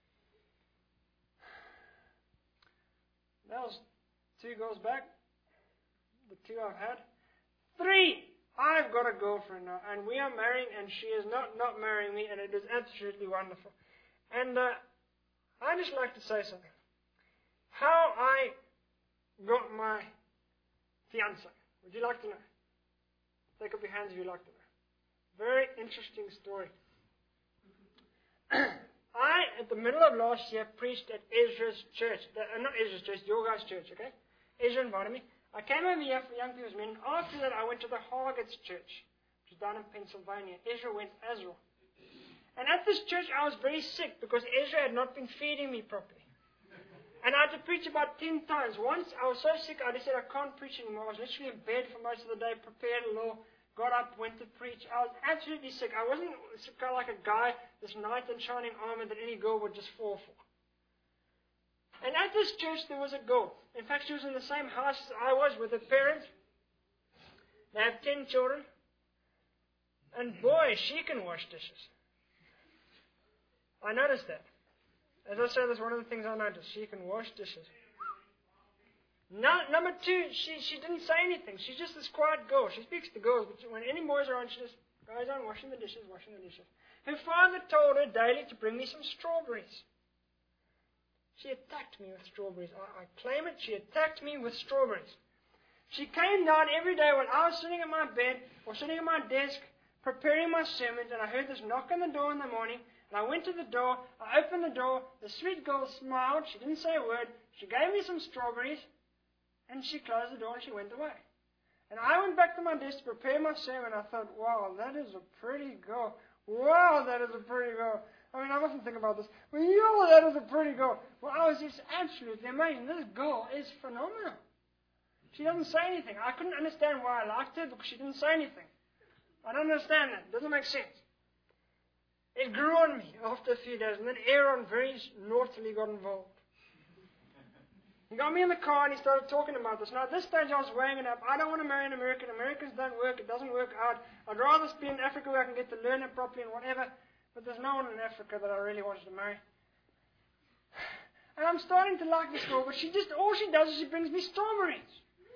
That was two girls back, the two I've had. Three! I've got a girlfriend now, and we are marrying, and she is not not marrying me, and it is absolutely wonderful. And uh, I just like to say something. How I got my fiancé. Would you like to know? Take up your hands if you'd like to know. Very interesting story. I, at the middle of last year, preached at Ezra's church. Uh, not Ezra's church, your guys' church, okay? Ezra invited me. I came over here for Young People's Meeting. After that, I went to the Hargett's church, which is down in Pennsylvania. Ezra went as well. And at this church, I was very sick because Ezra had not been feeding me properly. And I had to preach about ten times. Once, I was so sick, I just said, I can't preach anymore. I was literally in bed for most of the day, prepared a little, got up, went to preach. I was absolutely sick. I wasn't kind of like a guy, this knight in shining armor that any girl would just fall for. And at this church, there was a girl. In fact, she was in the same house as I was with her parents. They have ten children. And boy, she can wash dishes. I noticed that. As I said, that's one of the things I noticed. She can wash dishes. No, number two, she, she didn't say anything. She's just this quiet girl. She speaks to girls, but when any boys are on, she just goes on washing the dishes, washing the dishes. Her father told her daily to bring me some strawberries. She attacked me with strawberries. I, I claim it. She attacked me with strawberries. She came down every day when I was sitting at my bed or sitting at my desk preparing my sermons, and I heard this knock on the door in the morning. And I went to the door, I opened the door, the sweet girl smiled, she didn't say a word, she gave me some strawberries, and she closed the door and she went away. And I went back to my desk to prepare my sermon, and I thought, wow, that is a pretty girl. Wow, that is a pretty girl. I mean, I mustn't think about this. But yo, that is a pretty girl. Well, I was just absolutely amazed. This girl is phenomenal. She doesn't say anything. I couldn't understand why I liked her because she didn't say anything. I don't understand that. It doesn't make sense. It grew on me after a few days, and then Aaron very naughtily got involved. He got me in the car and he started talking about this. Now, at this stage, I was weighing it up. I don't want to marry an American. Americans don't work. It doesn't work out. I'd rather be in Africa where I can get to learn it properly and whatever. But there's no one in Africa that I really wanted to marry. And I'm starting to like this girl, but she just, all she does is she brings me strawberries.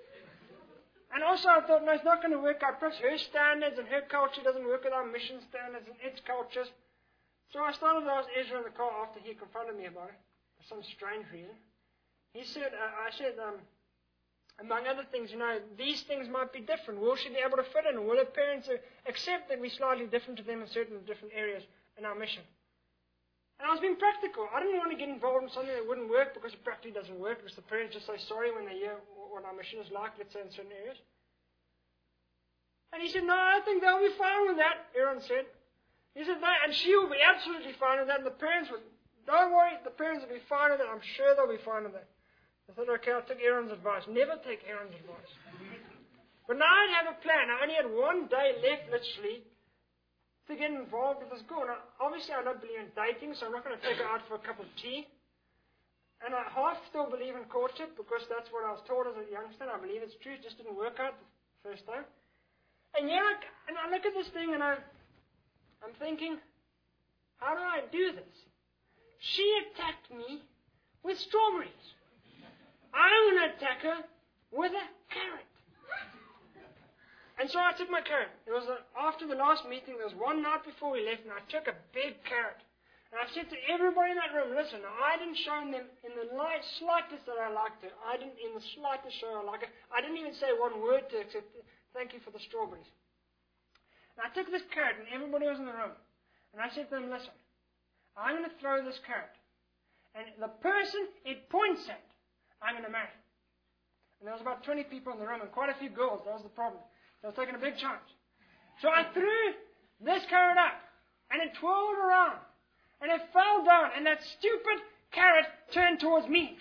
And also I thought, no, it's not going to work out. Plus her standards and her culture doesn't work with our mission standards and its cultures. So I started to ask Ezra in the car after he confronted me about it, for some strange reason. He said, uh, I said, um, among other things, you know, these things might be different. Will she be able to fit in? Will her parents accept that we're slightly different to them in certain different areas in our mission? And I was being practical. I didn't want to get involved in something that wouldn't work because it practically doesn't work, because the parents just say sorry when they hear what our mission is like, let's say in certain areas. And he said, no, I think they'll be fine with that, Aaron said. He said, no, and she will be absolutely fine with that, and the parents would, don't worry, the parents will be fine with it. I'm sure they'll be fine with that. I thought, okay, I'll take Aaron's advice. Never take Aaron's advice. But now I have a plan. I only had one day left, literally, to get involved with this girl. Now, obviously, I don't believe in dating, so I'm not going to take her out for a cup of tea. And I half still believe in courtship, because that's what I was taught as a youngster. I believe it's true. It just didn't work out the first time. And yeah, I, and I look at this thing, and I, I'm thinking, how do I do this? She attacked me with strawberries. I'm going to attack her with a carrot. And so I took my carrot. It was a, after the last meeting, there was one night before we left, and I took a big carrot. And I said to everybody in that room, listen, I didn't show them in the light, slightest that I liked her. I didn't in the slightest show I liked her. I didn't even say one word to her except thank you for the strawberries. And I took this carrot, and everybody was in the room. And I said to them, listen, I'm going to throw this carrot. And the person it points at, I'm going to marry. And there was about twenty people in the room, and quite a few girls. That was the problem. So I was taking a big chance. So I threw this carrot up, and it twirled around, and it fell down, and that stupid carrot turned towards me.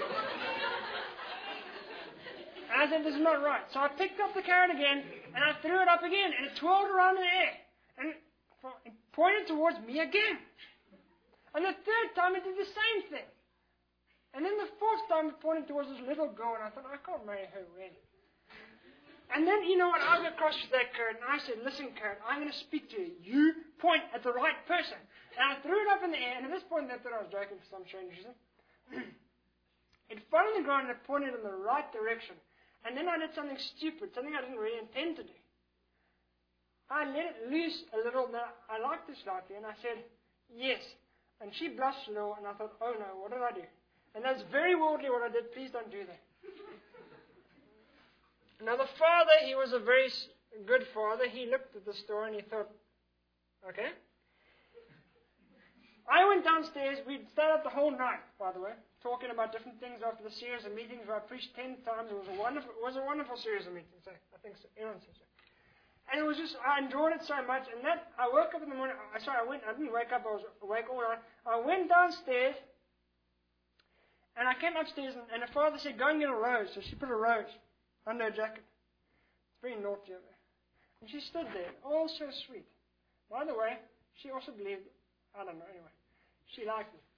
And I said, this is not right. So I picked up the carrot again, and I threw it up again, and it twirled around in the air, and it pointed towards me again. And the third time, it did the same thing. And then the fourth time, it pointed towards this little girl, and I thought, I can't marry her, really. And then, you know what, I got across to that carrot, and I said, listen, carrot, I'm going to speak to you. You point at the right person. And I threw it up in the air, and at this point, they thought I was joking for some strange reason. It fell on the ground, and it pointed in the right direction. And then I did something stupid, something I didn't really intend to do. I let it loose a little, but I liked it slightly, and I said, yes. And she blushed a little, and I thought, oh no, what did I do? And that's very worldly what I did. Please don't do that. Now the father, he was a very good father. He looked at the story and he thought, okay. I went downstairs. We stayed up the whole night, by the way, talking about different things after the series of meetings where I preached ten times. It was a wonderful, it was a wonderful series of meetings. I think so. Aaron said so. And it was just, I enjoyed it so much. And that, I woke up in the morning. I sorry, I went. I didn't wake up. I was awake all night. I went downstairs. And I came upstairs, and, and the father said, go and get a rose. So she put a rose under her jacket. It's very naughty of her. And she stood there, all so sweet. By the way, she also believed, I don't know, anyway. She liked me.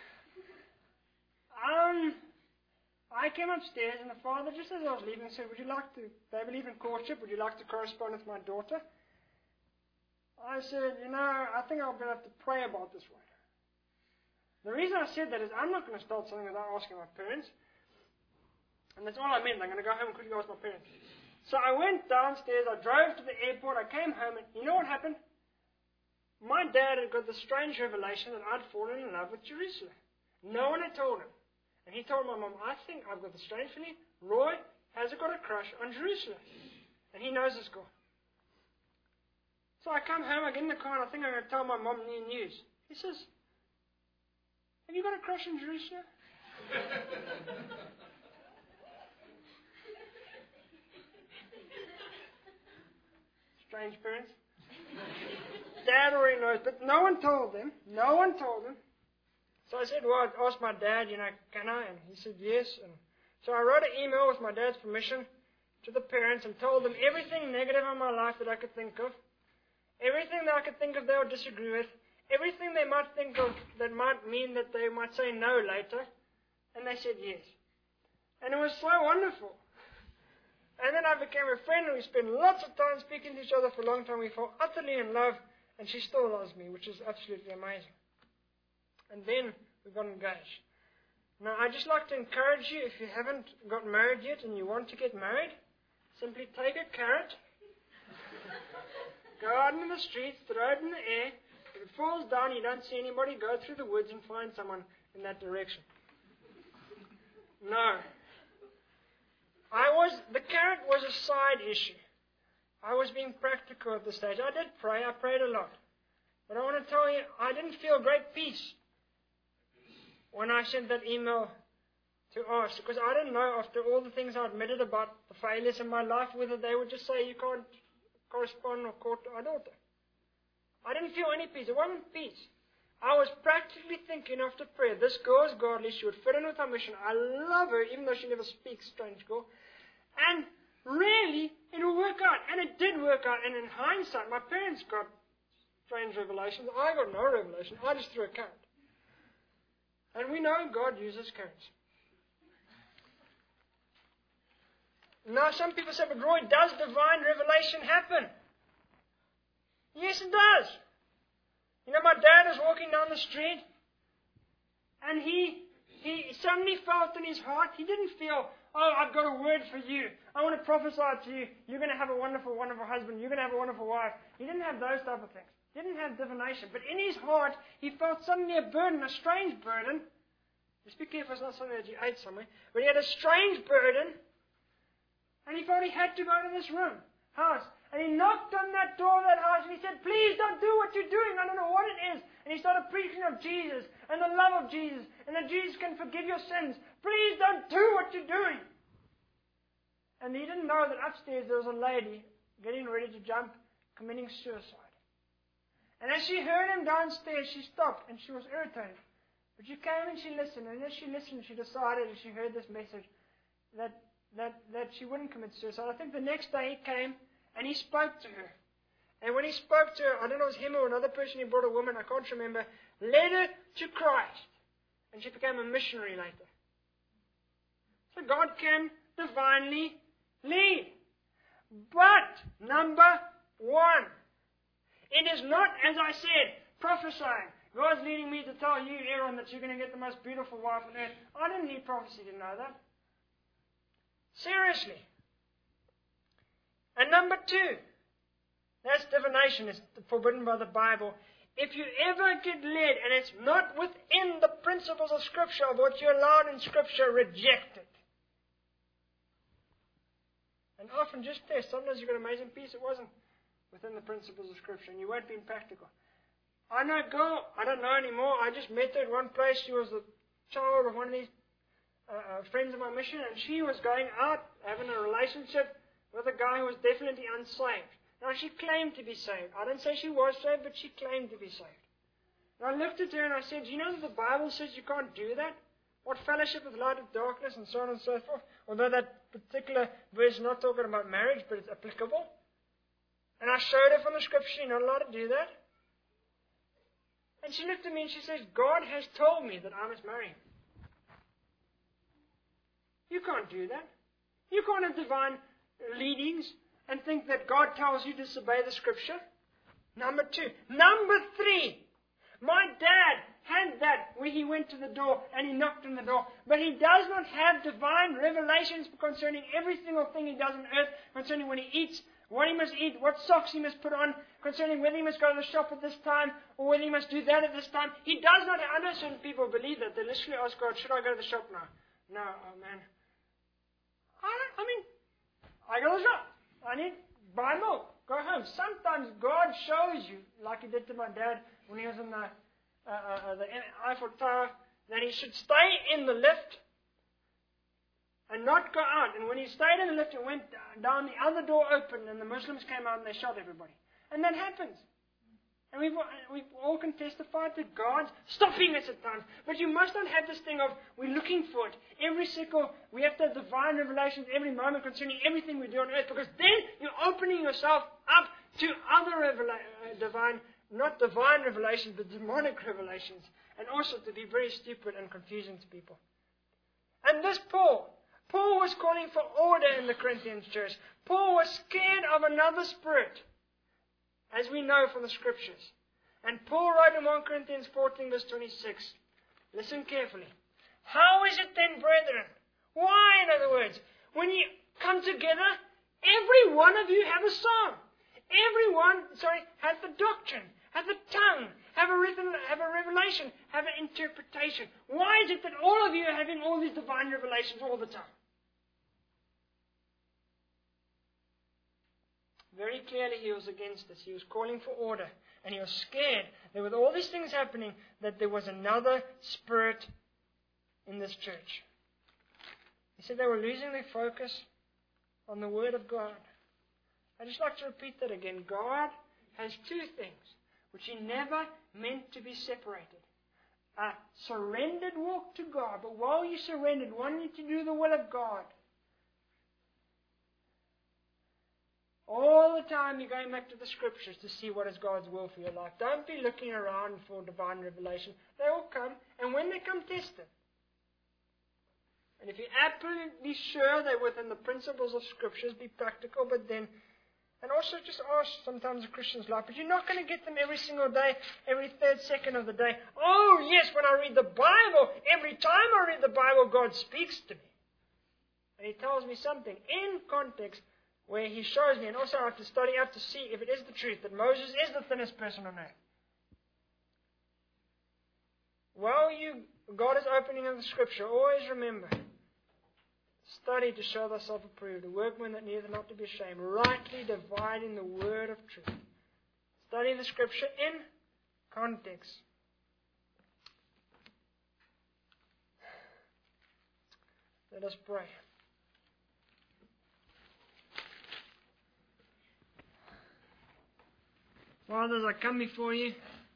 um, I came upstairs, and the father, just as I was leaving, said, would you like to, they believe in courtship, would you like to correspond with my daughter? I said, you know, I think I'll have to pray about this one. The reason I said that is I'm not going to start something without asking my parents. And that's all I meant. I'm going to go home and quickly ask my parents. So I went downstairs, I drove to the airport, I came home, and you know what happened? My dad had got the strange revelation that I'd fallen in love with Jerusalem. No one had told him. And he told my mum, I think I've got the strange feeling, Roy has got a crush on Jerusalem. And he knows this girl. So I come home, I get in the car, and I think I'm going to tell my mum new news. He says, have you got a crush on Jerusalem? Strange parents. Dad already knows, but no one told him. No one told him. So I said, well, I asked my dad, you know, can I? And he said yes. And so I wrote an email with my dad's permission to the parents and told them everything negative in my life that I could think of, everything that I could think of they would disagree with, everything they might think of that might mean that they might say no later. And they said yes. And it was so wonderful. And then I became a friend, and we spent lots of time speaking to each other for a long time. We fell utterly in love, and she still loves me, which is absolutely amazing. And then we got engaged. Now, I'd just like to encourage you, if you haven't got married yet and you want to get married, simply take a carrot, go out into the streets, throw it in the air. If it falls down, you don't see anybody, go through the woods and find someone in that direction. No. I was, the carrot was a side issue. I was being practical at this stage. I did pray, I prayed a lot. But I want to tell you, I didn't feel great peace when I sent that email to ask, because I didn't know, after all the things I admitted about the failures in my life, whether they would just say you can't correspond or court our daughter. I didn't feel any peace. It wasn't peace. I was practically thinking after prayer, this girl is godly, she would fit in with our mission. I love her, even though she never speaks, strange girl. And really, it will work out. And it did work out. And in hindsight, my parents got strange revelations. I got no revelation. I just threw a carrot. And we know God uses carrots. Now, some people say, but Roy, does divine revelation happen? Yes, it does. You know, my dad was walking down the street, and he he suddenly felt in his heart, he didn't feel, oh, I've got a word for you. I want to prophesy to you. You're going to have a wonderful, wonderful husband. You're going to have a wonderful wife. He didn't have those type of things. He didn't have divination. But in his heart, he felt suddenly a burden, a strange burden. Just be careful, it's not something that you ate somewhere. But he had a strange burden, and he felt he had to go to this room, house. And he knocked on that door of that house and he said, please don't do what you're doing. I don't know what it is. And he started preaching of Jesus and the love of Jesus and that Jesus can forgive your sins. Please don't do what you're doing. And he didn't know that upstairs there was a lady getting ready to jump, committing suicide. And as she heard him downstairs, she stopped and she was irritated. But she came and she listened. And as she listened, she decided, as she heard this message, that, that, that she wouldn't commit suicide. I think the next day he came, and he spoke to her. And when he spoke to her, I don't know if it was him or another person, he brought a woman, I can't remember, led her to Christ. And she became a missionary later. So God can divinely lead. But, number one, it is not, as I said, prophesying. God's leading me to tell you, Aaron, that you're going to get the most beautiful wife on earth. I didn't need prophecy to know that. Seriously. And number two, that's divination, it's forbidden by the Bible. If you ever get led and it's not within the principles of Scripture, of what you're allowed in Scripture, reject it. And often just test. Sometimes you get amazing peace. It wasn't within the principles of Scripture, and you weren't being practical. I know a girl, I don't know anymore, I just met her at one place. She was the child of one of these uh, uh, friends of my mission, and she was going out, having a relationship with a guy who was definitely unsaved. Now, she claimed to be saved. I don't say she was saved, but she claimed to be saved. And I looked at her and I said, do you know that the Bible says you can't do that? What fellowship with light of darkness and so on and so forth? Although that particular verse is not talking about marriage, but it's applicable. And I showed her from the Scripture, you're not allowed to do that. And she looked at me and she says, God has told me that I must marry him. You can't do that. You can't have divine leadings and think that God tells you to disobey the Scripture. Number two. Number three. My dad had that where he went to the door and he knocked on the door. But he does not have divine revelations concerning every single thing he does on earth, concerning when he eats, what he must eat, what socks he must put on, concerning whether he must go to the shop at this time or whether he must do that at this time. He does not. I know certain people believe that. They literally ask God, should I go to the shop now? No, oh man. I, don't, I mean, I go to the shop. I need buy milk. Go home. Sometimes God shows you, like he did to my dad when he was in the uh, uh, the Eiffel Tower, that he should stay in the lift and not go out. And when he stayed in the lift and went down, the other door opened and the Muslims came out and they shot everybody. And that happens. And we've, we all can testify to God's stopping us at times. But you must not have this thing of, we're looking for it. Every single, we have to have divine revelations every moment concerning everything we do on earth. Because then you're opening yourself up to other revela- uh, divine, not divine revelations, but demonic revelations. And also to be very stupid and confusing to people. And this Paul, Paul was calling for order in the Corinthian church. Paul was scared of another spirit, as we know from the Scriptures. And Paul wrote in First Corinthians fourteen, verse twenty-six. Listen carefully. How is it then, brethren? Why, in other words, when you come together, every one of you have a song. Everyone, sorry, has the doctrine, has the tongue, have a, have a revelation, have an interpretation. Why is it that all of you are having all these divine revelations all the time? Very clearly he was against this. He was calling for order. And he was scared that with all these things happening, that there was another spirit in this church. He said they were losing their focus on the Word of God. I'd just like to repeat that again. God has two things which He never meant to be separated. A surrendered walk to God, but while you surrendered, wanting to do the will of God, all the time you're going back to the Scriptures to see what is God's will for your life. Don't be looking around for divine revelation. They all come, and when they come, test them. And if you're absolutely sure they're within the principles of Scriptures, be practical, but then, and also just ask sometimes a Christian's life, but you're not going to get them every single day, every third second of the day. Oh, yes, when I read the Bible, every time I read the Bible, God speaks to me. And He tells me something in context where He shows me, and also I have to study up to see if it is the truth that Moses is the thinnest person on earth. While you, God is opening in the Scripture, always remember, study to show thyself approved, a workman that needeth not to be ashamed, rightly dividing the word of truth. Study the Scripture in context. Let us pray. Father, as I come before you,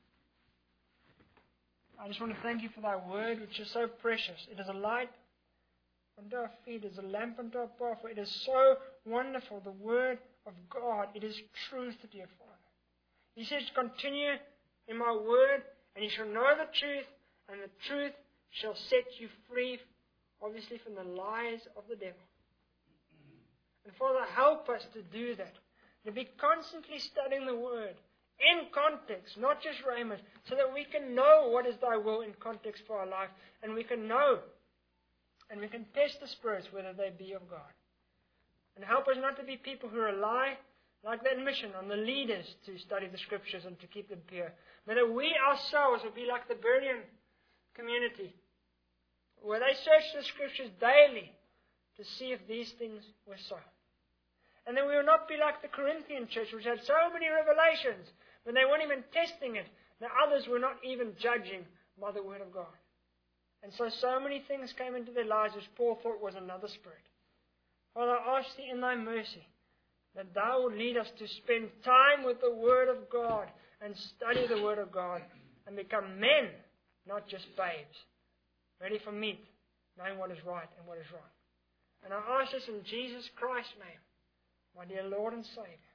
I just want to thank you for thy word, which is so precious. It is a light unto our feet, it is a lamp unto our path. It is so wonderful, the word of God. It is truth, dear Father. He says, continue in my word, and you shall know the truth, and the truth shall set you free, obviously, from the lies of the devil. And Father, help us to do that, to be constantly studying the word, in context, not just Raymond, so that we can know what is thy will in context for our life, and we can know, and we can test the spirits whether they be of God. And help us not to be people who rely, like that mission, on the leaders to study the Scriptures and to keep them pure, but that we ourselves will be like the Berean community, where they search the Scriptures daily to see if these things were so. And then we will not be like the Corinthian church, which had so many revelations, but they weren't even testing it. The others were not even judging by the Word of God. And so, so many things came into their lives which Paul thought was another spirit. Father, I ask Thee in Thy mercy that Thou would lead us to spend time with the Word of God and study the Word of God and become men, not just babes, ready for meat, knowing what is right and what is wrong. And I ask this in Jesus Christ's name, my dear Lord and Savior.